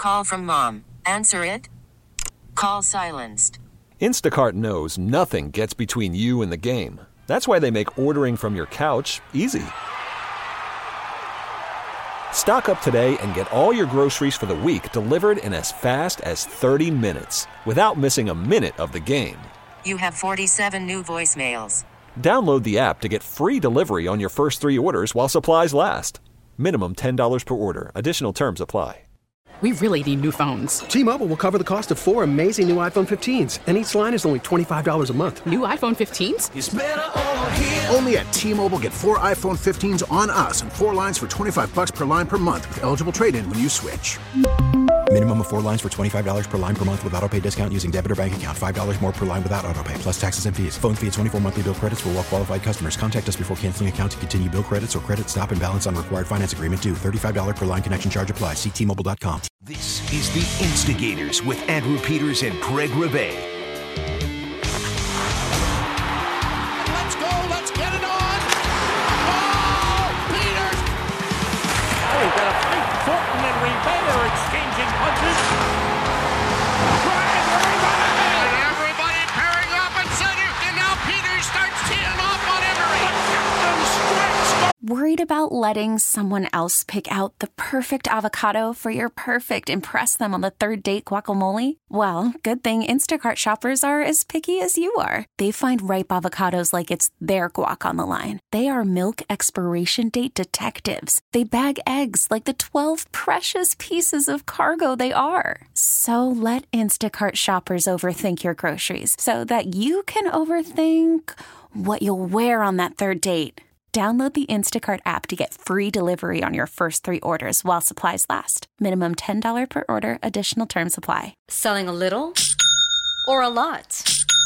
Call from mom. Answer it. Call silenced. Instacart knows nothing gets between you and the game. That's why they make ordering from your couch easy. Stock up today and get all your groceries for the week delivered in as fast as 30 minutes without missing a minute of the game. You have 47 new voicemails. Download the app to get free delivery on your first 3 orders while supplies last. Minimum $10 per order. Additional terms apply. We really need new phones. T-Mobile will cover the cost of 4 amazing new iPhone 15s, and each line is only $25 a month. New iPhone 15s? It's better over here. Only at T-Mobile, get 4 iPhone 15s on us and 4 lines for $25 per line per month with eligible trade-in when you switch. Minimum of 4 lines for $25 per line per month with autopay discount using debit or bank account. $5 more per line without autopay, plus taxes and fees. Phone fee at 24 monthly bill credits for well-qualified customers. Contact us before canceling account to continue bill credits or credit stop and balance on required finance agreement due. $35 per line connection charge applies. See T-Mobile.com. This is The Instigators with Andrew Peters and Craig Rebay. Let's go. Let's get it on. Oh, Peters. Oh, he's got a fight. Thornton and Rebay are exchanging punches. And everybody pairing up at center. And now Peters starts teeing off on Emery. Worried about letting someone else pick out the perfect avocado for your perfect impress them on the third date guacamole? Well, good thing Instacart shoppers are as picky as you are. They find ripe avocados like it's their guac on the line. They are milk expiration date detectives. They bag eggs like the 12 precious pieces of cargo they are. So let Instacart shoppers overthink your groceries so that you can overthink what you'll wear on that third date. Download the Instacart app to get free delivery on your first 3 orders while supplies last. Minimum $10 per order. Additional terms apply. Selling a little or a lot?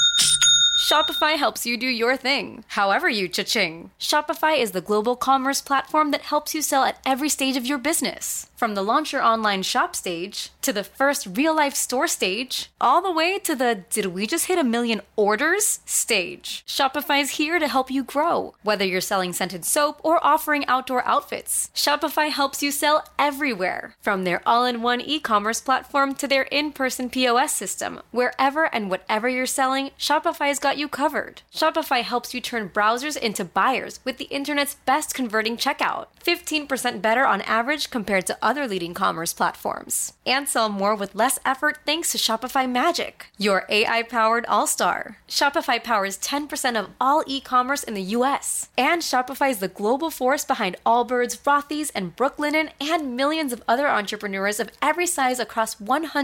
Shopify helps you do your thing, however you cha-ching. Shopify is the global commerce platform that helps you sell at every stage of your business. From the launch your online shop stage, to the first real-life store stage, all the way to the did we just hit 1 million orders stage. Shopify's here to help you grow. Whether you're selling scented soap or offering outdoor outfits, Shopify helps you sell everywhere. From their all-in-one e-commerce platform to their in-person POS system, wherever and whatever you're selling, Shopify's got you covered. Shopify helps you turn browsers into buyers with the internet's best converting checkout. 15% better on average compared to other leading commerce platforms. And sell more with less effort thanks to Shopify Magic, your AI-powered all-star. Shopify powers 10% of all e-commerce in the US. And Shopify is the global force behind Allbirds, Rothy's, and Brooklinen, and millions of other entrepreneurs of every size across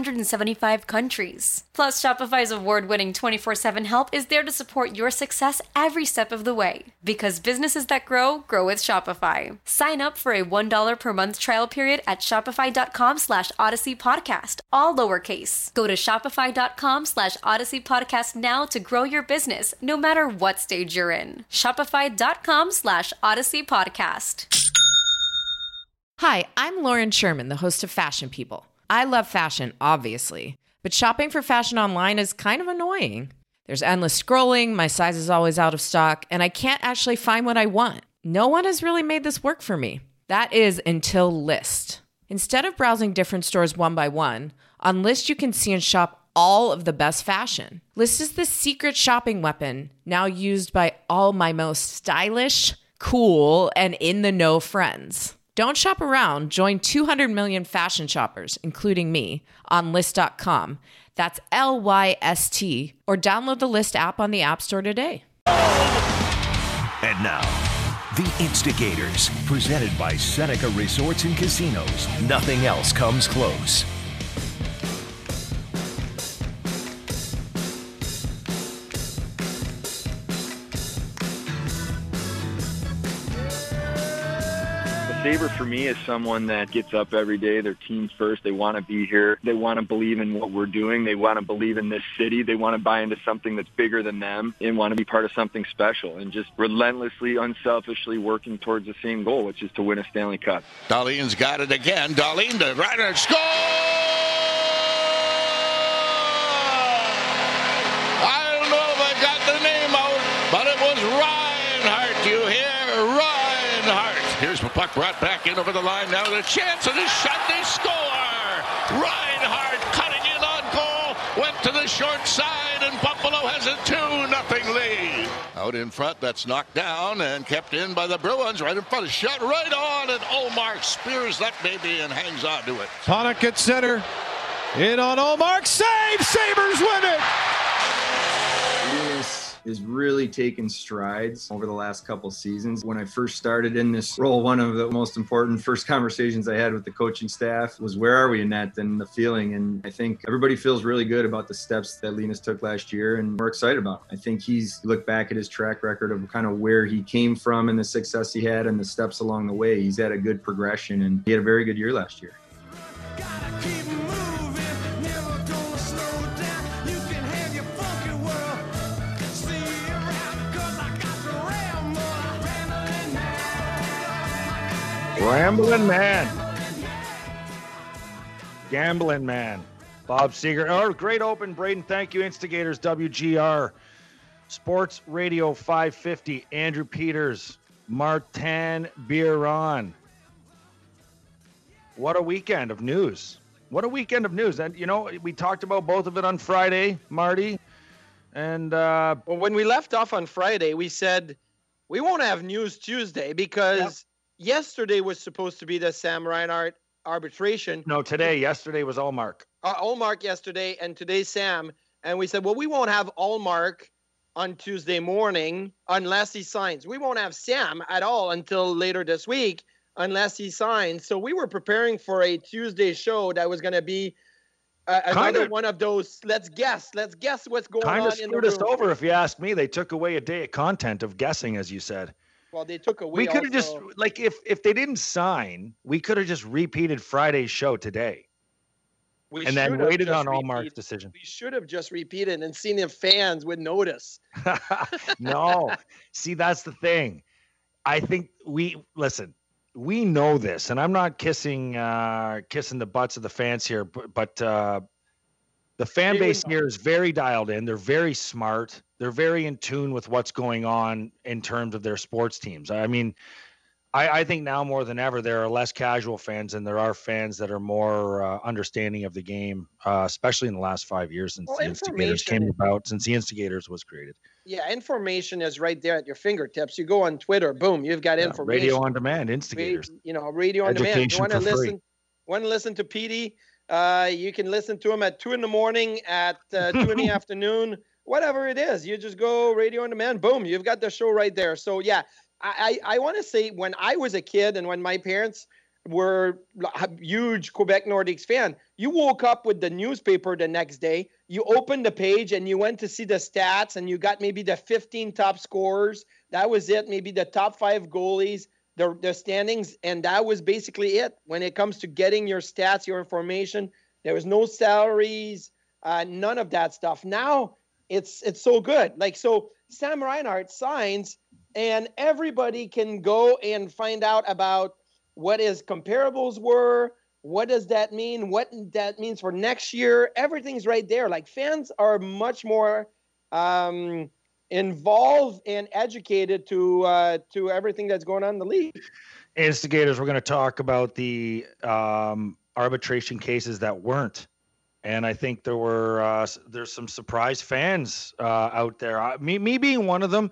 175 countries. Plus, Shopify's award-winning 24/7 help is there to support your success every step of the way. Because businesses that grow, grow with Shopify. Sign up for a $1 per month trial period at shopify.com/Odyssey Podcast, all lowercase. Go to shopify.com/Odyssey Podcast now to grow your business, no matter what stage you're in. Shopify.com/Odyssey Podcast. Hi, I'm Lauren Sherman, the host of Fashion People. I love fashion, obviously, but shopping for fashion online is kind of annoying. There's endless scrolling, my size is always out of stock, and I can't actually find what I want. No one has really made this work for me. That is until Lyst. Instead of browsing different stores one by one, on Lyst you can see and shop all of the best fashion. Lyst is the secret shopping weapon now used by all my most stylish, cool, and in-the-know friends. Don't shop around. Join 200 million fashion shoppers, including me, on Lyst.com. That's LYST, or download the Lyst app on the App Store today. And now, The Instigators, presented by Seneca Resorts and Casinos. Nothing else comes close. Saber for me is someone that gets up every day. Their team's first. They want to be here. They want to believe in what we're doing. They want to believe in this city. They want to buy into something that's bigger than them and want to be part of something special and just relentlessly, unselfishly working towards the same goal, which is to win a Stanley Cup. Dahlin's got it again. Dahlin to right and score! I don't know if I got the name out, but it was Reinhart. You hear Reinhart. Here's the puck brought back in over the line. Now the chance and a shot. They score! Reinhart short side, and Buffalo has a 2-0 lead. Out in front, that's knocked down and kept in by the Bruins. Right in front, shot right on, and Ullmark spears that baby and hangs on to it. Panik at center. In on Ullmark. Save! Sabres win it! Linus is really taking strides over the last couple seasons. When I first started in this role, one of the most important first conversations I had with the coaching staff was, where are we in that, and the feeling. And I think everybody feels really good about the steps that Linus took last year, and we're excited about it. I think he's looked back at his track record of kind of where he came from and the success he had and the steps along the way. He's had a good progression, and he had a very good year last year. Rambling man. Gambling man. Bob Seger. Oh, great open, Braden. Thank you, Instigators. WGR. Sports Radio 550. Andrew Peters. Martin Biron. What a weekend of news. What a weekend of news. And, you know, we talked about both of it on Friday, Marty. And well, when we left off on Friday, we said we won't have news Tuesday because yesterday was supposed to be the Sam Reinhart arbitration. No, today. Yesterday was Ullmark. Ullmark yesterday, and today's Sam. And we said, well, we won't have Ullmark on Tuesday morning unless he signs. We won't have Sam at all until later this week unless he signs. So we were preparing for a Tuesday show that was going to be another one of those, let's guess what's going on in the room. Kind of screwed us over, if you ask me. They took away a day of content of guessing, as you said. Well, they took away. We could have just, like, if they didn't sign, we could have just repeated Friday's show today. And then waited on Ullmark's decision. We should have just repeated and seen if fans would notice. No. See, that's the thing. I think we know this, and I'm not kissing the butts of the fans here, but the fan base here is very dialed in. They're very smart. They're very in tune with what's going on in terms of their sports teams. I mean, I think now more than ever, there are less casual fans and there are fans that are more understanding of the game, especially in the last 5 years since the Instigators came about, since the Instigators was created. Yeah, information is right there at your fingertips. You go on Twitter, boom, you've got information. Radio on demand, Instigators. Radio on demand. You want to listen? Free. Want to listen to Petey? You can listen to him at 2 a.m, at 2 in the afternoon, whatever it is. You just go radio on demand, boom, you've got the show right there. So yeah, I want to say, when I was a kid and when my parents were a huge Quebec Nordiques fan, you woke up with the newspaper the next day, you opened the page and you went to see the stats and you got maybe the 15 top scorers. That was it. Maybe the top 5 goalies, the standings. And that was basically it. When it comes to getting your stats, your information, there was no salaries, none of that stuff. Now it's so good. Like, so Sam Reinhart signs and everybody can go and find out about what his comparables were. What does that mean? What that means for next year? Everything's right there. Like, fans are much more involved and educated to everything that's going on in the league. Instigators, we're going to talk about the arbitration cases that weren't. And I think there's some surprise fans out there. Me being one of them.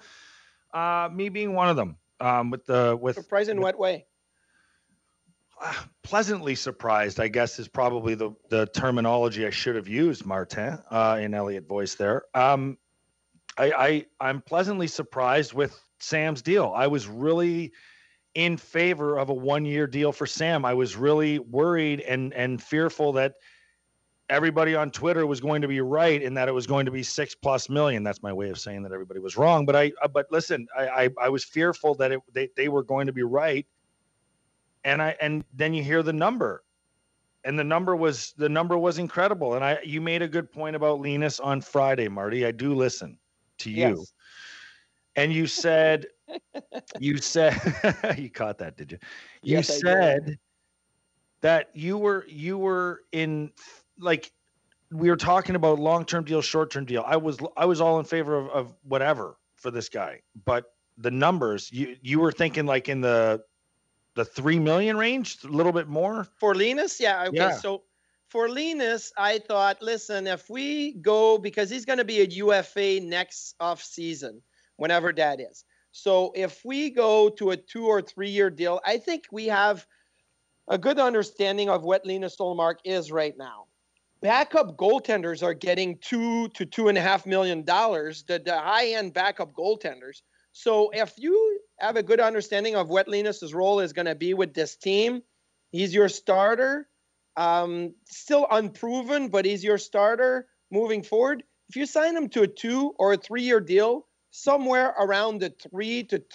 Surprised in what way? Pleasantly surprised, I guess, is probably the terminology I should have used, Martin, in Elliott voice there. I'm pleasantly surprised with Sam's deal. I was really in favor of a 1-year deal for Sam. I was really worried and fearful that everybody on Twitter was going to be right and that it was going to be $6+ million. That's my way of saying that everybody was wrong. But listen, I was fearful that they were going to be right. And then you hear the number, and the number was incredible. And you made a good point about Linus on Friday, Marty. I do listen to you. Yes. And you said, you caught that, did you? You yes, said that you were in, like, we were talking about long-term deal, short-term deal. I was all in favor of whatever for this guy, but the numbers, you were thinking like in the $3 million range, a little bit more for Linus. Yeah. Okay. Yeah. So for Linus, I thought, listen, if we go, because he's going to be a UFA next off season, whenever that is. So if we go to a 2 or 3 year deal, I think we have a good understanding of what Linus Ullmark is right now. Backup goaltenders are getting $2 to $2.5 million, the high-end backup goaltenders. So if you have a good understanding of what Linus's role is going to be with this team, he's your starter, still unproven, but he's your starter moving forward. If you sign him to a 2 or a 3 year deal, somewhere around the $3 to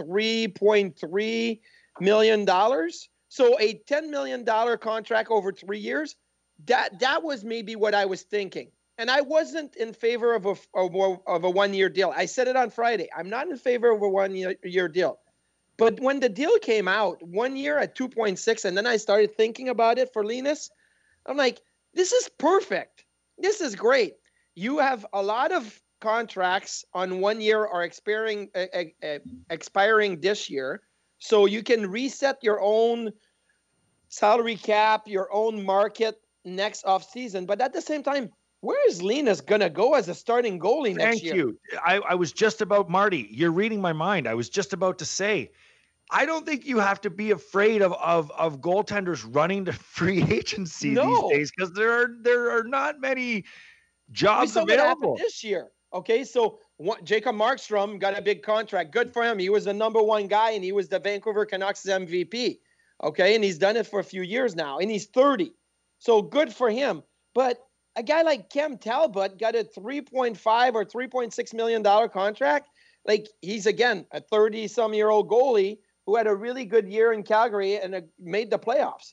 $3.3 million, so a $10 million contract over 3 years, that was maybe what I was thinking. And I wasn't in favor of a 1 year deal. I said it on Friday. I'm not in favor of a 1 year deal. But when the deal came out, 1 year at 2.6, and then I started thinking about it for Linus, I'm like, this is perfect. This is great. You have a lot of contracts on 1 year are expiring this year. So you can reset your own salary cap, your own market next offseason. But at the same time, where is Linus going to go as a starting goalie next year? Thank you. I was just about, Marty, you're reading my mind. I was just about to say, I don't think you have to be afraid of goaltenders running to free agency these days, because there are not many jobs available this year. Okay, so Jacob Markstrom got a big contract. Good for him. He was the number one guy, and he was the Vancouver Canucks MVP. Okay, and he's done it for a few years now, and he's 30. So good for him. But a guy like Cam Talbot got a $3.5 or $3.6 million contract. Like, he's, again, a 30-some-year-old goalie who had a really good year in Calgary and made the playoffs.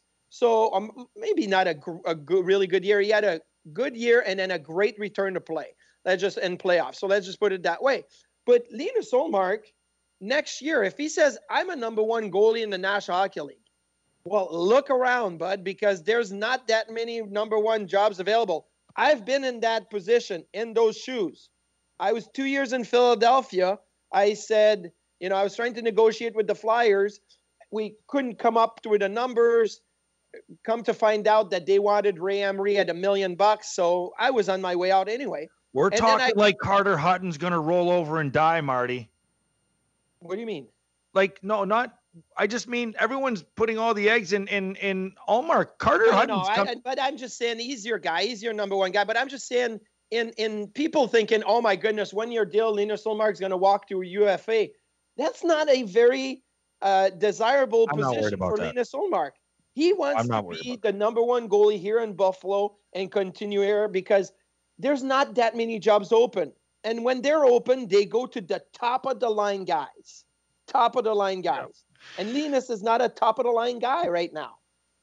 So maybe not really good year. He had a good year and then a great return to play. In playoffs. So let's just put it that way. But Linus Ullmark, next year, if he says, I'm a number one goalie in the National Hockey League, well, look around, bud, because there's not that many number one jobs available. I've been in that position, in those shoes. I was 2 years in Philadelphia. I said, I was trying to negotiate with the Flyers. We couldn't come up with the numbers. Come to find out that they wanted Ray Emery at $1 million. So I was on my way out anyway. We're talking like Carter Hutton's going to roll over and die, Marty. What do you mean? Like, no, not. I just mean everyone's putting all the eggs in Ullmark. Carter Hutton's but I'm just saying he's your guy. He's your number one guy. But I'm just saying in people thinking, oh, my goodness, 1 year deal, Linus Ullmark's going to walk to a UFA. That's not a very desirable position for Linus Ullmark. He wants to be the number one goalie here in Buffalo and continue here because there's not that many jobs open. And when they're open, they go to the top of the line guys. Top of the line guys. And Linus is not a top of the line guy right now.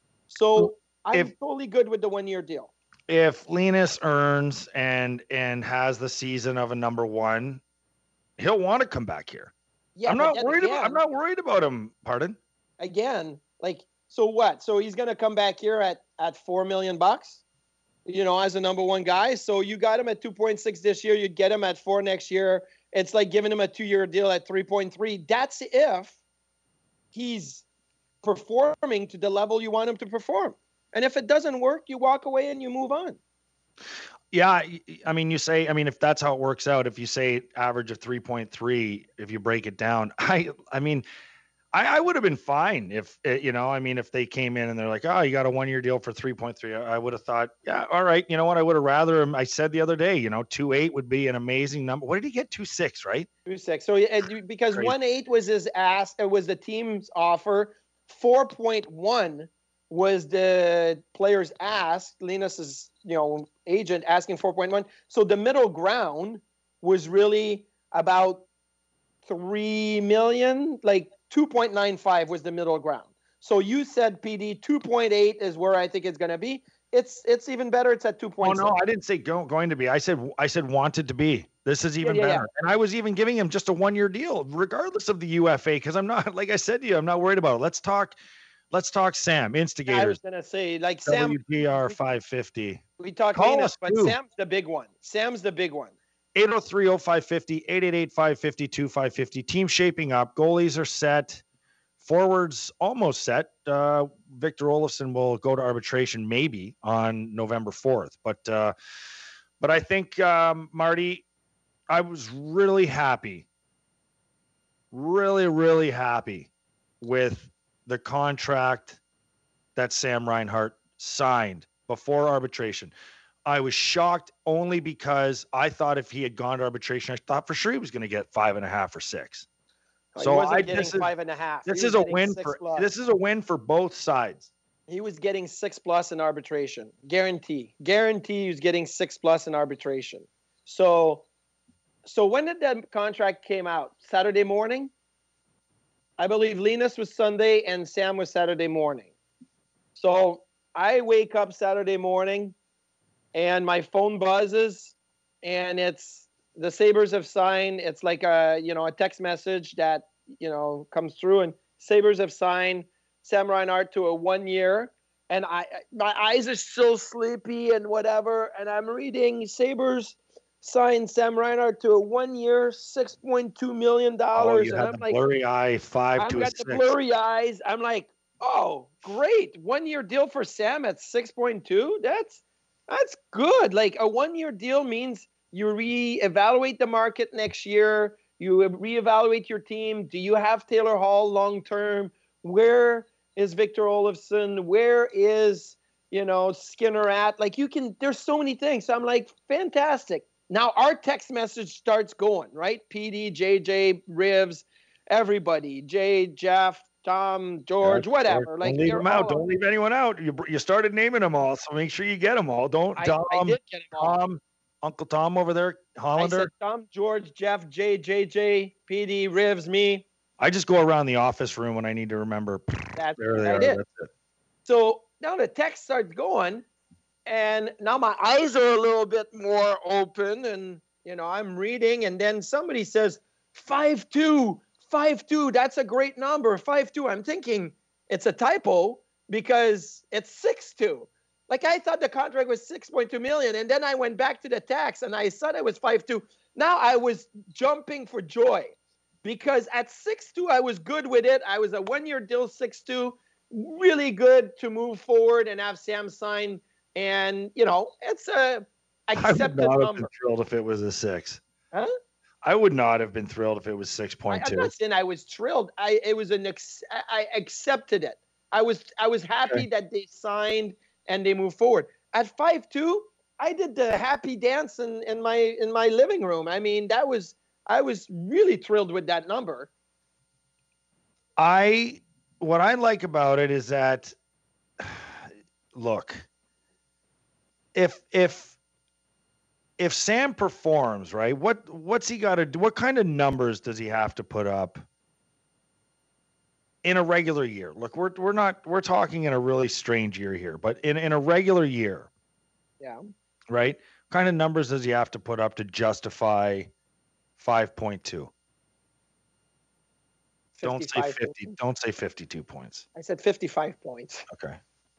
So I'm totally good with the 1 year deal. If Linus earns and has the season of a number one, he'll want to come back here. Yeah, I'm not worried about him. Pardon? Again, so what? So he's going to come back here at $4 million? As a number one guy. So you got him at 2.6 this year. You'd get him at 4 next year. It's like giving him a 2 year deal at 3.3. That's if he's performing to the level you want him to perform. And if it doesn't work, you walk away and you move on. Yeah. I mean, if that's how it works out, if you say average of 3.3, if you break it down, I would have been fine if they came in and they're like, oh, you got a 1 year deal for 3.3. I would have thought, yeah, all right. You know what? I would have rather him. I said the other day, 2.8 would be an amazing number. What did he get? 2.6, right? 2.6. So because 1.8 was his ask, it was the team's offer. 4.1 was the player's ask. Linus's, agent asking 4.1. So the middle ground was really about 3 million, 2.95 was the middle ground. So you said, PD, 2.8 is where I think it's going to be. It's even better. It's at 2.6. Oh, no, I didn't say going to be. I said wanted to be. This is even better. Yeah. And I was even giving him just a 1 year deal, regardless of the UFA, because I'm not, like I said to you, I'm not worried about it. Let's talk Sam, Instigators. I was going to say, Sam. WPR 550. We talk Linus, but too. Sam's the big one. 803-0550, 888-550-2550. Team shaping up. Goalies are set. Forwards almost set. Victor Olofsson will go to arbitration maybe on November 4th. But I think, Marty, I was really happy, really happy with the contract that Sam Reinhart signed before arbitration. I was shocked only because I thought if he had gone to arbitration, I thought for sure he was going to get 5.5 or 6. So he wasn't getting 5.5. This is a win for both sides. He was getting 6+ in arbitration. Guarantee he was getting 6+ in arbitration. So when did that contract came out? Saturday morning? I believe Linus was Sunday and Sam was Saturday morning. So I wake up Saturday morning and my phone buzzes and it's the Sabres have signed. It's like a text message that, comes through, and Sabres have signed Sam Reinhart to a 1 year. And my eyes are still sleepy and whatever. And I'm reading Sabres signed Sam Reinhart to a 1 year, $6.2 million. Oh, you and had I'm the like, blurry eye, 5 I've to a got 6. the blurry eyes. I'm like, oh, great. 1 year deal for Sam at 6.2. That's good. Like a 1 year deal means you reevaluate the market next year. You reevaluate your team. Do you have Taylor Hall long term? Where is Victor Olofsson? Where is, Skinner at? Like there's so many things. So I'm like, fantastic. Now our text message starts going, right? PD, JJ, Rivs, everybody, Jay, Jeff, Tom, George, whatever. Don't leave them out. Don't leave anyone out. You started naming them all, so make sure you get them all. I did get them all. Tom, Uncle Tom over there, Hollander. I said Tom, George, Jeff, Jay, JJ, PD, Rivs, me. I just go around the office room when I need to remember. That's there they I are. did. That's it. So now the text starts going, and now my eyes are a little bit more open, and I'm reading, and then somebody says 5.2. 5.2, that's a great number. 5.2. I'm thinking it's a typo because it's 6.2. Like I thought the contract was 6.2 million, and then I went back to the tax and I said it was 5.2. Now I was jumping for joy because at 6.2 I was good with it. I was a 1 year deal, 6.2, really good to move forward and have Sam sign. And it's a accepted I would not number. have been thrilled if it was a 6. Huh? I would not have been thrilled if it was 6.2. I'm not saying I was thrilled. I accepted it. I was happy that they signed and they moved forward. At 5.2, I did the happy dance in my living room. I mean, I was really thrilled with that number. What I like about it is that, look, if Sam performs, right, what's he got to do? What kind of numbers does he have to put up in a regular year? Look, we're talking in a really strange year here, but in a regular year, yeah, right? What kind of numbers does he have to put up to justify 5.2? Don't say 50. Don't say 52 points. I said 55 points. Okay.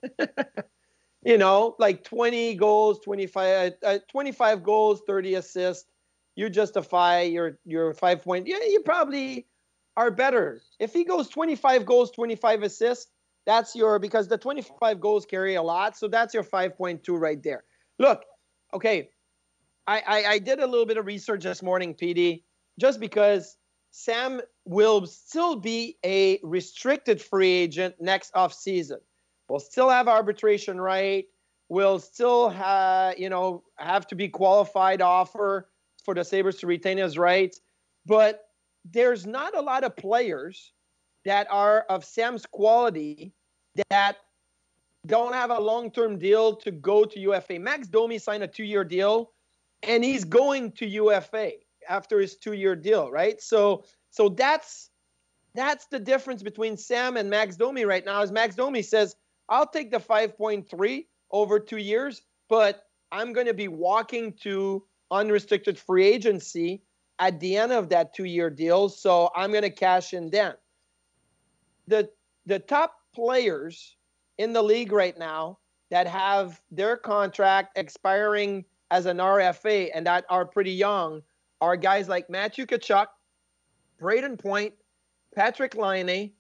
Like 20 goals, 25 goals, 30 assists. You justify your 5 point. Yeah, you probably are better. If he goes 25 goals, 25 assists, that's because the 25 goals carry a lot. So that's your 5.2 right there. Look, okay. I did a little bit of research this morning, PD, just because Sam will still be a restricted free agent next offseason. We'll still have arbitration right. We'll still have to be qualified offer for the Sabres to retain his rights. But there's not a lot of players that are of Sam's quality that don't have a long-term deal to go to UFA. Max Domi signed a 2-year deal, and he's going to UFA after his 2-year deal, right? So that's the difference between Sam and Max Domi right now. Is Max Domi says, I'll take the 5.3 over 2 years, but I'm going to be walking to unrestricted free agency at the end of that 2-year deal, so I'm going to cash in then. The top players in the league right now that have their contract expiring as an RFA and that are pretty young are guys like Matthew Tkachuk, Braden Point, Patrick Laine,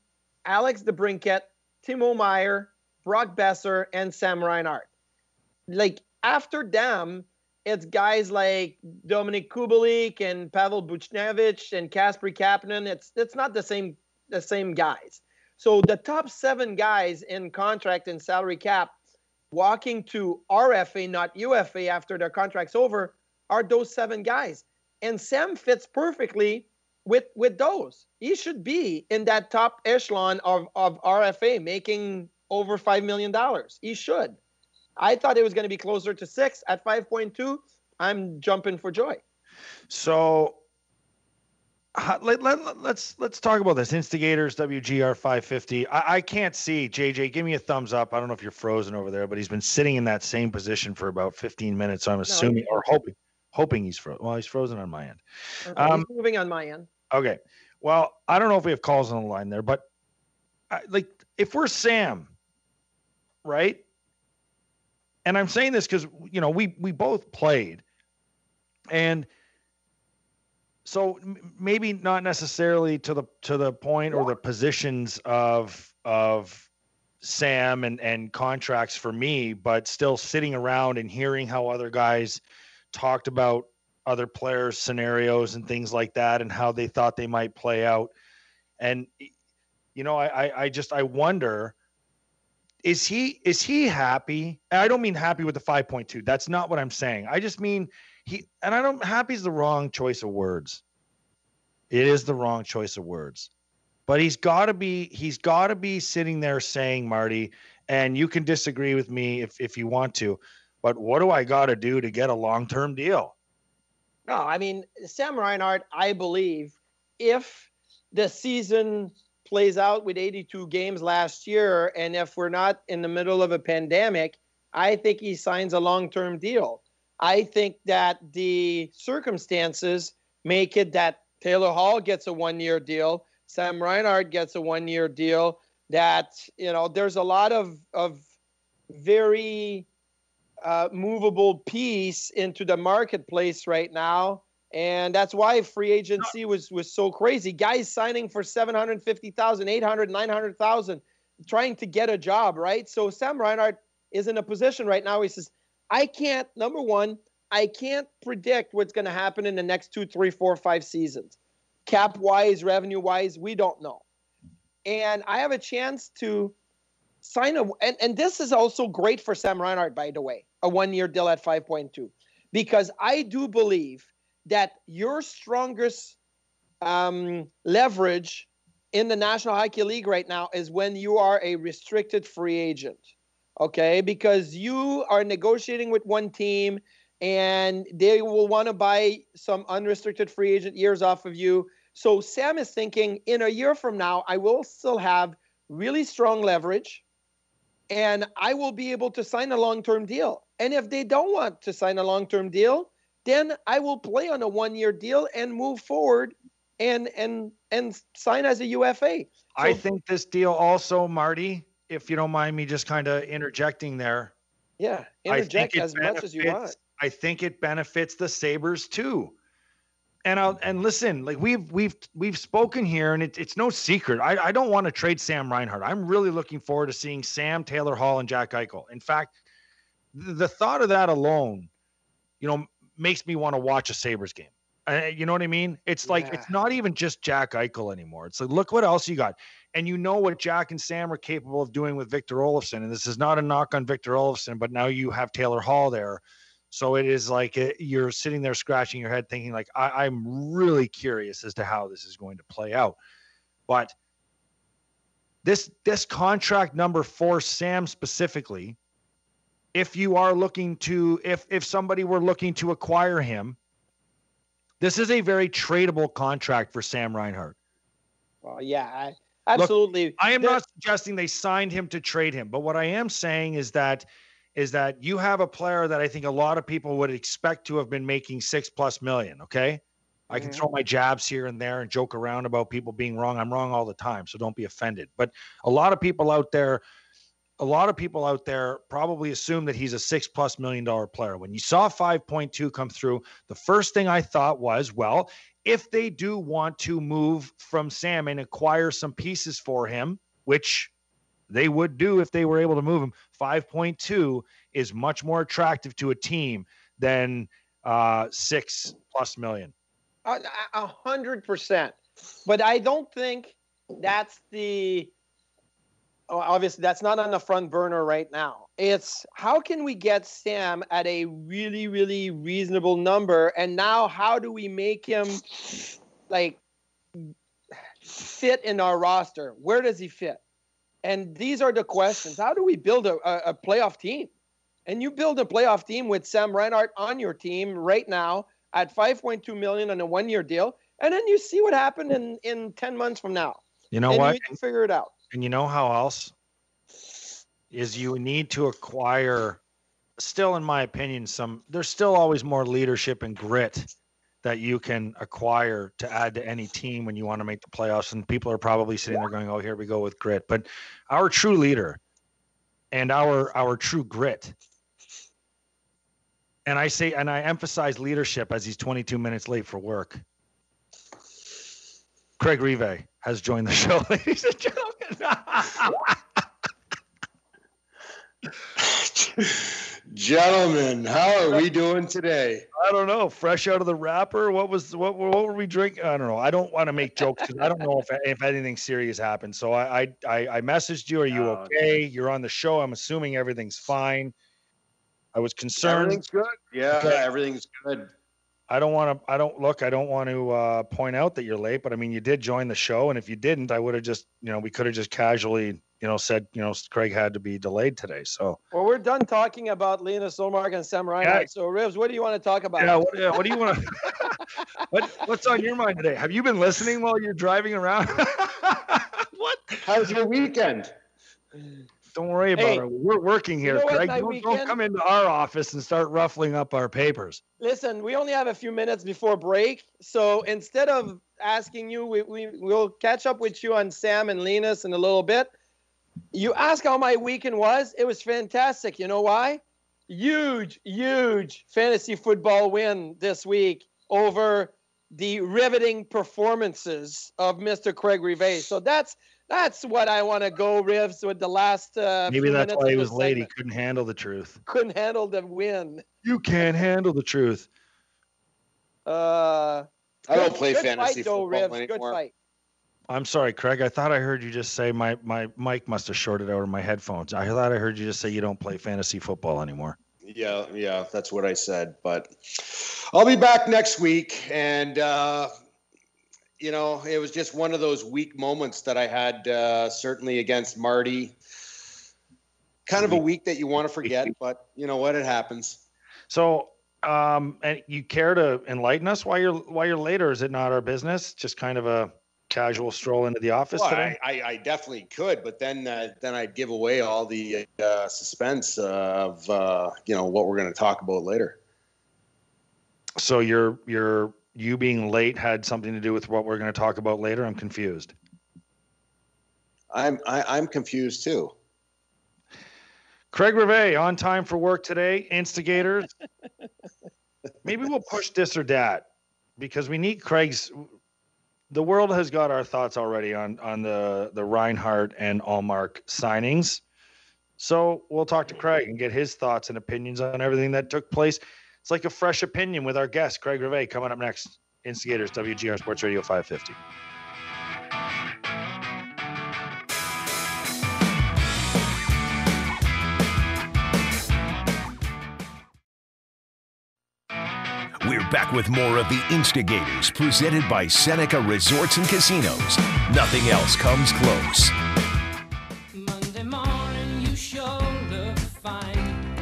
Alex DeBrincat, Timo Meier, Brock Besser, and Sam Reinhart. Like, after them, it's guys like Dominik Kubalik and Pavel Buchnevich and Kasperi Kapanen. It's not the same guys. So the top 7 guys in contract and salary cap walking to RFA, not UFA, after their contract's over, are those 7 guys. And Sam fits perfectly with those. He should be in that top echelon of RFA, making over $5 million. He should. I thought it was going to be closer to 6 at 5.2. I'm jumping for joy. So let's talk about this. Instigators WGR 550. I can't see. JJ, give me a thumbs up. I don't know if you're frozen over there, but he's been sitting in that same position for about 15 minutes. So I'm assuming or hoping he's frozen. Well, he's frozen on my end. Okay, he's moving on my end. Okay. Well, I don't know if we have calls on the line there, but if we're Sam, right? And I'm saying this because, we both played. And so maybe not necessarily to the point or the positions of Sam and contracts for me, but still sitting around and hearing how other guys talked about other players' scenarios and things like that and how they thought they might play out. And, I wonder, is he happy? And I don't mean happy with the 5.2. That's not what I'm saying. I just mean happy is the wrong choice of words. It is the wrong choice of words, but he's got to be sitting there saying, Marty, and you can disagree with me if you want to, but what do I got to do to get a long-term deal? No, I mean, Sam Reinhart, I believe if the season plays out with 82 games last year, and if we're not in the middle of a pandemic, I think he signs a long-term deal. I think that the circumstances make it that Taylor Hall gets a 1-year deal, Sam Reinhart gets a 1-year deal, that, there's a lot of very movable piece into the marketplace right now. And that's why free agency was so crazy. Guys signing for $750,000, $800,000, $900,000, trying to get a job, right? So Sam Reinhart is in a position right now. He says, I can't predict what's going to happen in the next 2, 3, 4, 5 seasons. Cap-wise, revenue-wise, we don't know. And I have a chance to sign and this is also great for Sam Reinhart, by the way, a 1-year deal at 5.2, because I do believe that your strongest leverage in the National Hockey League right now is when you are a restricted free agent, okay? Because you are negotiating with one team, and they will want to buy some unrestricted free agent years off of you. So Sam is thinking, in a year from now, I will still have really strong leverage, and I will be able to sign a long-term deal. And if they don't want to sign a long-term deal, then I will play on a 1-year deal and move forward and sign as a UFA. So, I think this deal also, Marty, if you don't mind me just kind of interjecting there. Yeah, interject as much as you want. I think it benefits the Sabres too. And listen, like we've spoken here, and it's no secret. I don't want to trade Sam Reinhart. I'm really looking forward to seeing Sam, Taylor Hall, and Jack Eichel. In fact, the thought of that alone, makes me want to watch a Sabres game. You know what I mean? It's like, It's not even just Jack Eichel anymore. It's like, look what else you got. And you know what Jack and Sam are capable of doing with Victor Olofsson. And this is not a knock on Victor Olofsson, but now you have Taylor Hall there. So it is like you're sitting there scratching your head thinking like, I'm really curious as to how this is going to play out. But this contract number for Sam specifically, if you are looking to, if somebody were looking to acquire him, this is a very tradable contract for Sam Reinhart. Well, yeah, absolutely. Look, I am not suggesting they signed him to trade him, but what I am saying is that you have a player that I think a lot of people would expect to have been making $6+ million. Okay. I can throw my jabs here and there and joke around about people being wrong. I'm wrong all the time, so don't be offended. But a lot of people out there probably assume that he's a $6+ million player. When you saw 5.2 come through, the first thing I thought was, if they do want to move from Sam and acquire some pieces for him, which they would do if they were able to move him, 5.2 is much more attractive to a team than $6+ million. 100%. But I don't think that's obviously that's not on the front burner right now. It's how can we get Sam at a really, really reasonable number? And now how do we make him like fit in our roster? Where does he fit? And these are the questions. How do we build a playoff team? And you build a playoff team with Sam Reinhart on your team right now at $5.2 million on a 1-year deal. And then you see what happened in 10 months from now. You know what? You can figure it out. And you know how else? Is you need to acquire, still in my opinion, there's still always more leadership and grit that you can acquire to add to any team when you want to make the playoffs. And people are probably sitting there going, oh, here we go with grit. But our true leader and our true grit, and I emphasize leadership as he's 22 minutes late for work. Craig Rive has joined the show, ladies and gentlemen. Gentlemen, how are we doing today? I don't know. Fresh out of the wrapper. What were we drinking? I don't know. I don't want to make jokes because I don't know if anything serious happened. So I messaged you. Are you okay? You're on the show. I'm assuming everything's fine. I was concerned. Everything's good. Yeah, okay. Everything's good. I don't want to point out that you're late, but I mean, you did join the show. And if you didn't, I would have just, we could have just casually, said, Craig had to be delayed today. So, well, we're done talking about Linus Ullmark and Sam Reinhart. Yeah. So Rivs, what do you want to talk about? What do you want to, what's on your mind today? Have you been listening while you're driving around? What? How's your weekend? Don't worry about it. We're working here, Craig. Don't come into our office and start ruffling up our papers. Listen, we only have a few minutes before break. So instead of asking you, we'll catch up with you on Sam and Linus in a little bit. You ask how my weekend was. It was fantastic. You know why? Huge fantasy football win this week over the riveting performances of Mr. Craig Rive. So that's what I want to go, Rivs, with the last maybe that's why he was late. He couldn't handle the truth. Couldn't handle the win. You can't handle the truth. I don't play fantasy football anymore. Good fight. I'm sorry, Craig. I thought I heard you just say my mic must have shorted out of my headphones. I thought I heard you just say you don't play fantasy football anymore. Yeah, that's what I said. But I'll be back next week, and it was just one of those weak moments that I had, certainly against Marty. Kind of a week that you want to forget, but you know what? It happens. So, and you care to enlighten us why you're late, or is it not our business? Just kind of a casual stroll into the office today? I definitely could, but then I'd give away all the suspense of what we're going to talk about later. So you being late had something to do with what we're going to talk about later? I'm confused. I'm confused too. Craig Rive on time for work today. Instigators. Maybe we'll push this or that because we need Craig's. The world has got our thoughts already on the Reinhart and Ullmark signings. So we'll talk to Craig and get his thoughts and opinions on everything that took place. It's like a fresh opinion with our guest, Craig Rive, coming up next. Instigators, WGR Sports Radio 550. We're back with more of the Instigators, presented by Seneca Resorts and Casinos. Nothing else comes close. Monday morning, you sure look fine.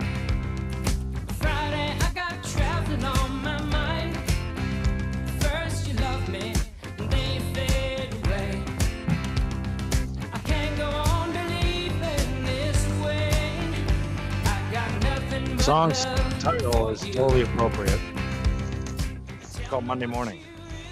Friday, I got traveling on my mind. First, you love me, then you fade away. I can't go on believing this way. I got nothing but Song's title is totally appropriate. Called Monday Morning.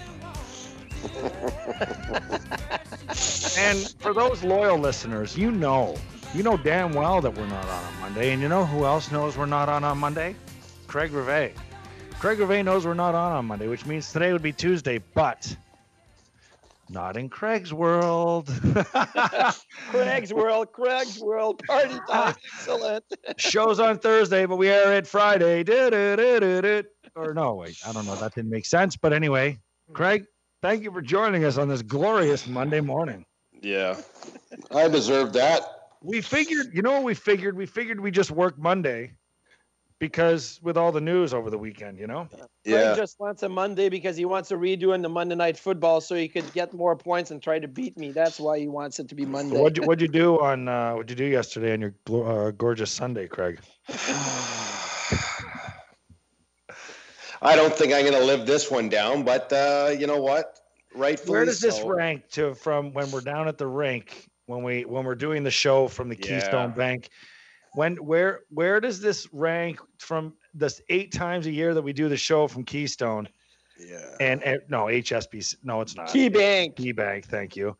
And for those loyal listeners, you know damn well that we're not on Monday. And you know who else knows we're not on Monday? Craig Rive. Craig Rive knows we're not on Monday, which means today would be Tuesday. But Not in Craig's world. Craig's world, party time. Excellent. Show's on Thursday, but we air it Friday. Or no, wait, I don't know. That didn't make sense. But anyway, Craig, thank you for joining us on this glorious Monday morning. Yeah, I deserve that. We figured, you know what we figured? We figured we just work Monday because with all the news over the weekend, you know? Craig just wants a Monday because he wants to redo in the Monday Night Football so he could get more points and try to beat me. That's why he wants it to be Monday. What'd you do on what'd you do yesterday on your gorgeous Sunday, Craig? I don't think I'm going to live this one down, but you know what? Rightfully Where does this so. rank to from when we're down at the rink when we're doing the show from the Keystone Bank? Where does this rank from this 8 times a year that we do the show from Keystone? Yeah. And no, HSBC. No, it's not. KeyBank, thank you.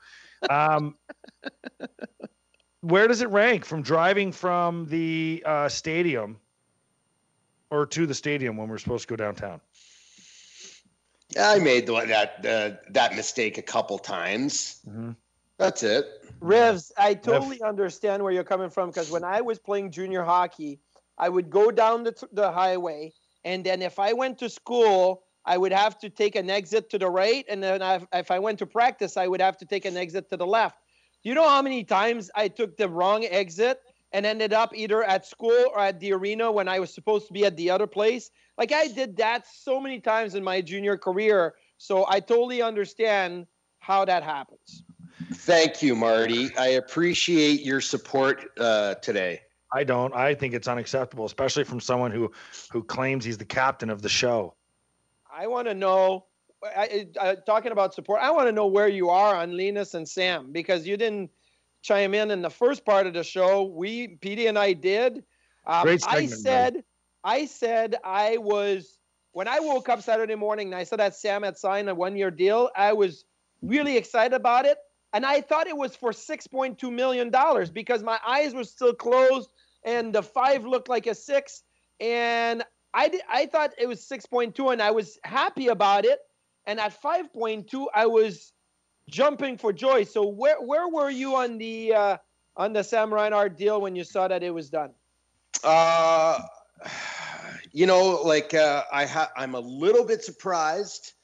Where does it rank from driving from the stadium or to the stadium when we're supposed to go downtown? I made that mistake a couple times. Mm-hmm. That's it. Rivs, I totally understand where you're coming from because when I was playing junior hockey, I would go down the highway, and then if I went to school, I would have to take an exit to the right, and then if I went to practice, I would have to take an exit to the left. Do you know how many times I took the wrong exit and ended up either at school or at the arena when I was supposed to be at the other place? Like, I did that so many times in my junior career, so I totally understand how that happens. Thank you, Marty. I appreciate your support today. I don't. I think it's unacceptable, especially from someone who claims he's the captain of the show. I want to know, talking about support, I want to know where you are on Linus and Sam, because you didn't chime in the first part of the show. Petey and I did. Great segment, I said I was, when I woke up Saturday morning and I saw that Sam had signed a 1-year deal, I was really excited about it. And I thought it was for $6.2 million because my eyes were still closed and the 5 looked like a 6. And I thought it was 6.2 and I was happy about it. And at 5.2, I was jumping for joy. So where were you on the Sam Reinhart deal when you saw that it was done? You know, like I'm a little bit surprised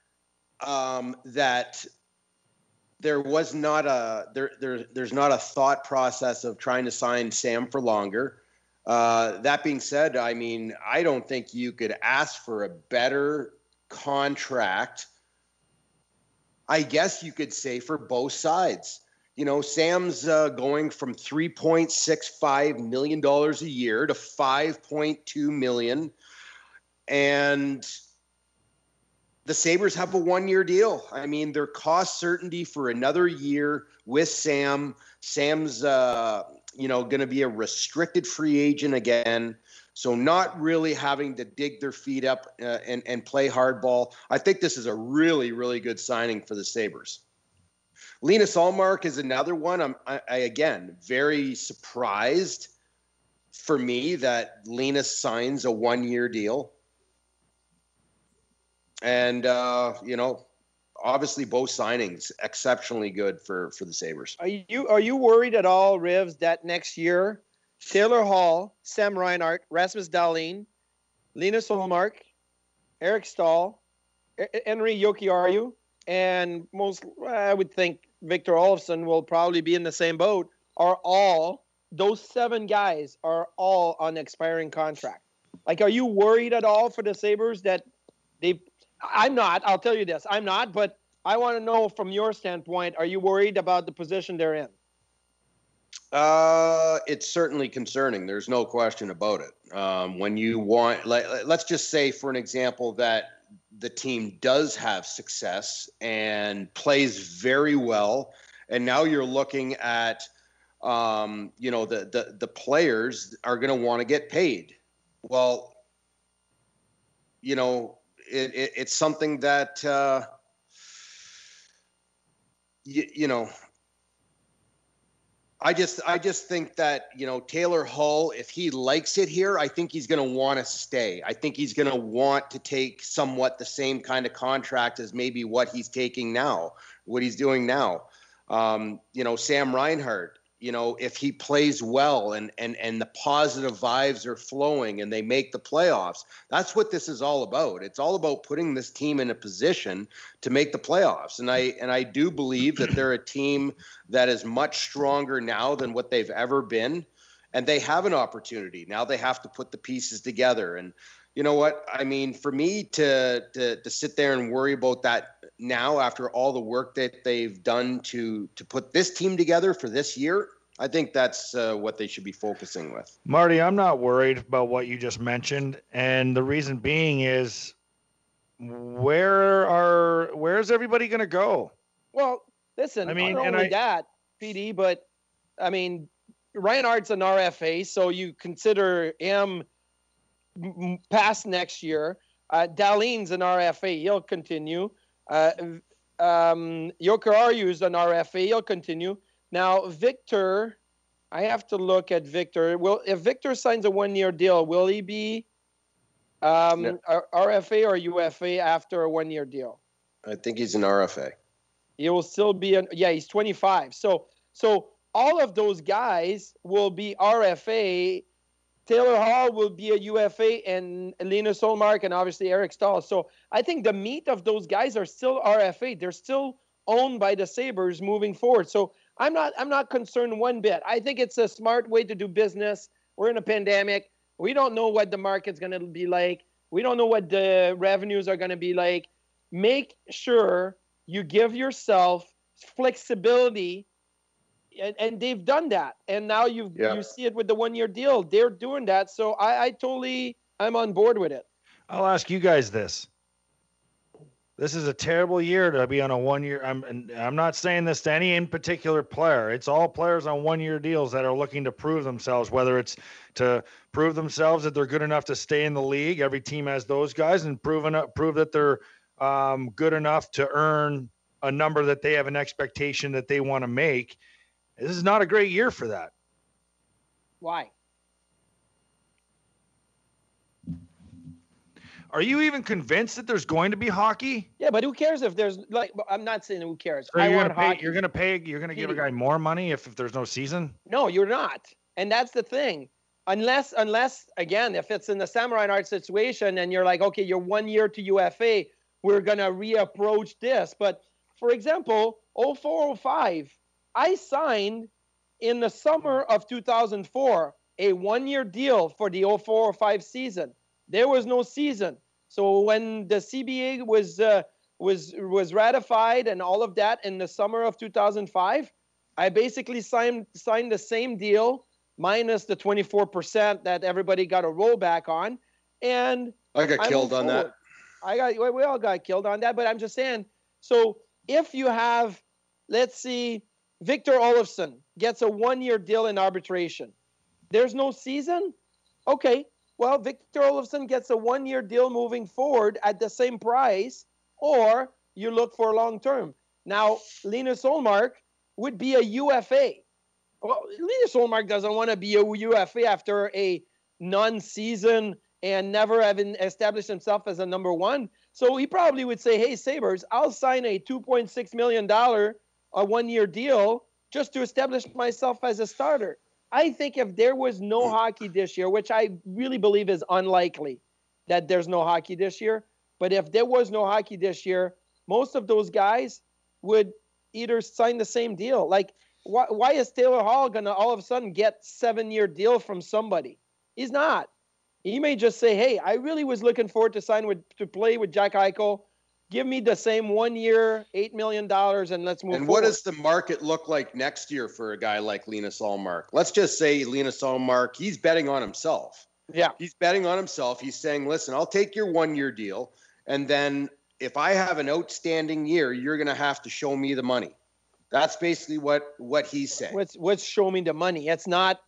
that there was not there's not a thought process of trying to sign Sam for longer. That being said, I mean, I don't think you could ask for a better contract, I guess you could say, for both sides. You know, Sam's going from $3.65 million a year to $5.2 million. And the Sabres have a 1-year deal. I mean, their cost certainty for another year with Sam. Sam's, going to be a restricted free agent again. So not really having to dig their feet up and play hardball. I think this is a really, really good signing for the Sabres. Linus Ullmark is another one. I again, very surprised for me that Linus signs a 1-year deal. And, obviously both signings exceptionally good for the Sabres. Are you worried at all, Rivs, that next year Taylor Hall, Sam Reinhart, Rasmus Dahlin, Linus Ullmark, Eric Stahl, Henri Jokiharju, and I would think Victor Olofsson will probably be in the same boat, those 7 guys are all on expiring contract? Like, are you worried at all for the Sabres that I'm not. I'll tell you this. I'm not, but I want to know from your standpoint, are you worried about the position they're in? It's certainly concerning. There's no question about it. When you want, let's just say, for an example, that the team does have success and plays very well, and now you're looking at, the players are going to want to get paid. Well, it's something that, I just think that, Taylor Hall, if he likes it here, I think he's going to want to stay. I think he's going to want to take somewhat the same kind of contract as maybe what he's taking now, what he's doing now. Sam Reinhart, if he plays well and the positive vibes are flowing and they make the playoffs, that's what this is all about. It's all about putting this team in a position to make the playoffs. And I do believe that they're a team that is much stronger now than what they've ever been. And they have an opportunity. Now they have to put the pieces together. And you know what? I mean, for me to sit there and worry about that now after all the work that they've done to put this team together for this year, I think that's what they should be focusing with. Marty, I'm not worried about what you just mentioned. And the reason being is where's everybody going to go? Well, listen, I mean, not only that, PD, but I mean, Reinhardt's an RFA, so you consider him past next year. Dahlin's an RFA. He'll continue. Jokeariu's an RFA. He'll continue. Now, Victor, I have to look at Victor. If Victor signs a 1-year deal, will he be RFA or UFA after a 1-year deal? I think he's an RFA. He will still be he's 25. So all of those guys will be RFA. Taylor Hall will be a UFA, and Linus Ullmark, and obviously Eric Staal. So I think the meat of those guys are still RFA. They're still owned by the Sabres moving forward. So I'm not concerned one bit. I think it's a smart way to do business. We're in a pandemic. We don't know what the market's going to be like. We don't know what the revenues are going to be like. Make sure you give yourself flexibility. And they've done that. And now you see it with the 1-year deal. They're doing that. So I'm on board with it. I'll ask you guys this. This is a terrible year to be on a 1-year. I'm not saying this to any in particular player. It's all players on 1-year deals that are looking to prove themselves, whether it's to prove themselves that they're good enough to stay in the league. Every team has those guys, and prove that they're good enough to earn a number that they have an expectation that they want to make. This is not a great year for that. Why? Are you even convinced that there's going to be hockey? Yeah, but who cares if there's I'm not saying who cares. So you're going to give a guy more money if there's no season? No, you're not. And that's the thing. Unless again, if it's in the Sam Reinhart situation and you're like, okay, you're 1 year to UFA, we're going to reapproach this. But for example, 0405, I signed in the summer of 2004 a 1-year deal for the 0405 season. There was no season. So when the CBA was ratified and all of that in the summer of 2005, I basically signed the same deal minus the 24% that everybody got a rollback on. And I got killed on that. We all got killed on that, but I'm just saying, so if you have, let's see, Victor Olofsson gets a 1-year deal in arbitration. There's no season? Okay. Well, Victor Olofsson gets a 1-year deal moving forward at the same price, or you look for long-term. Now, Linus Ullmark would be a UFA. Well, Linus Ullmark doesn't want to be a UFA after a non-season and never having established himself as a number one. So he probably would say, hey, Sabres, I'll sign a $2.6 million a 1-year deal just to establish myself as a starter. I think if there was no hockey this year, which I really believe is unlikely that there's no hockey this year, but if there was no hockey this year, most of those guys would either sign the same deal. Like, why is Taylor Hall going to all of a sudden get 7-year deal from somebody? He's not. He may just say, hey, I really was looking forward to play with Jack Eichel. Give me the same 1 year, $8 million, and let's move forward. And what does the market look like next year for a guy like Linus Ullmark? Let's just say Linus Ullmark, he's betting on himself. Yeah. He's betting on himself. He's saying, listen, I'll take your 1-year deal, and then if I have an outstanding year, you're going to have to show me the money. That's basically what he's saying. What's show me the money? It's not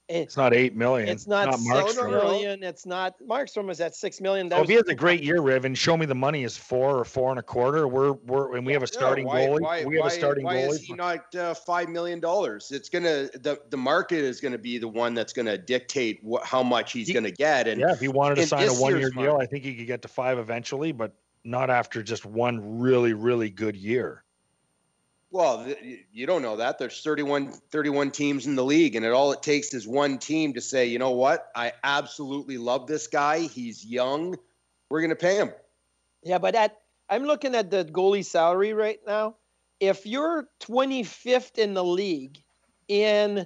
It's not $8 million. It's not Markstrom. $6 million. It's not. Markstrom was at $6 million. So if he has a great year, Riv, and show me the money is 4 or 4.25, and we have a starting goalie. We have a starting why goalie. Is he not $5 million? It's gonna the market is gonna be the one that's gonna dictate how much he's gonna get. And yeah, if he wanted to sign a 1-year deal, market. I think he could get to 5 eventually, but not after just one really, really good year. Well, you don't know that. There's 31 teams in the league, and all it takes is one team to say, you know what? I absolutely love this guy. He's young. We're going to pay him. Yeah, but I'm looking at the goalie salary right now. If you're 25th in the league in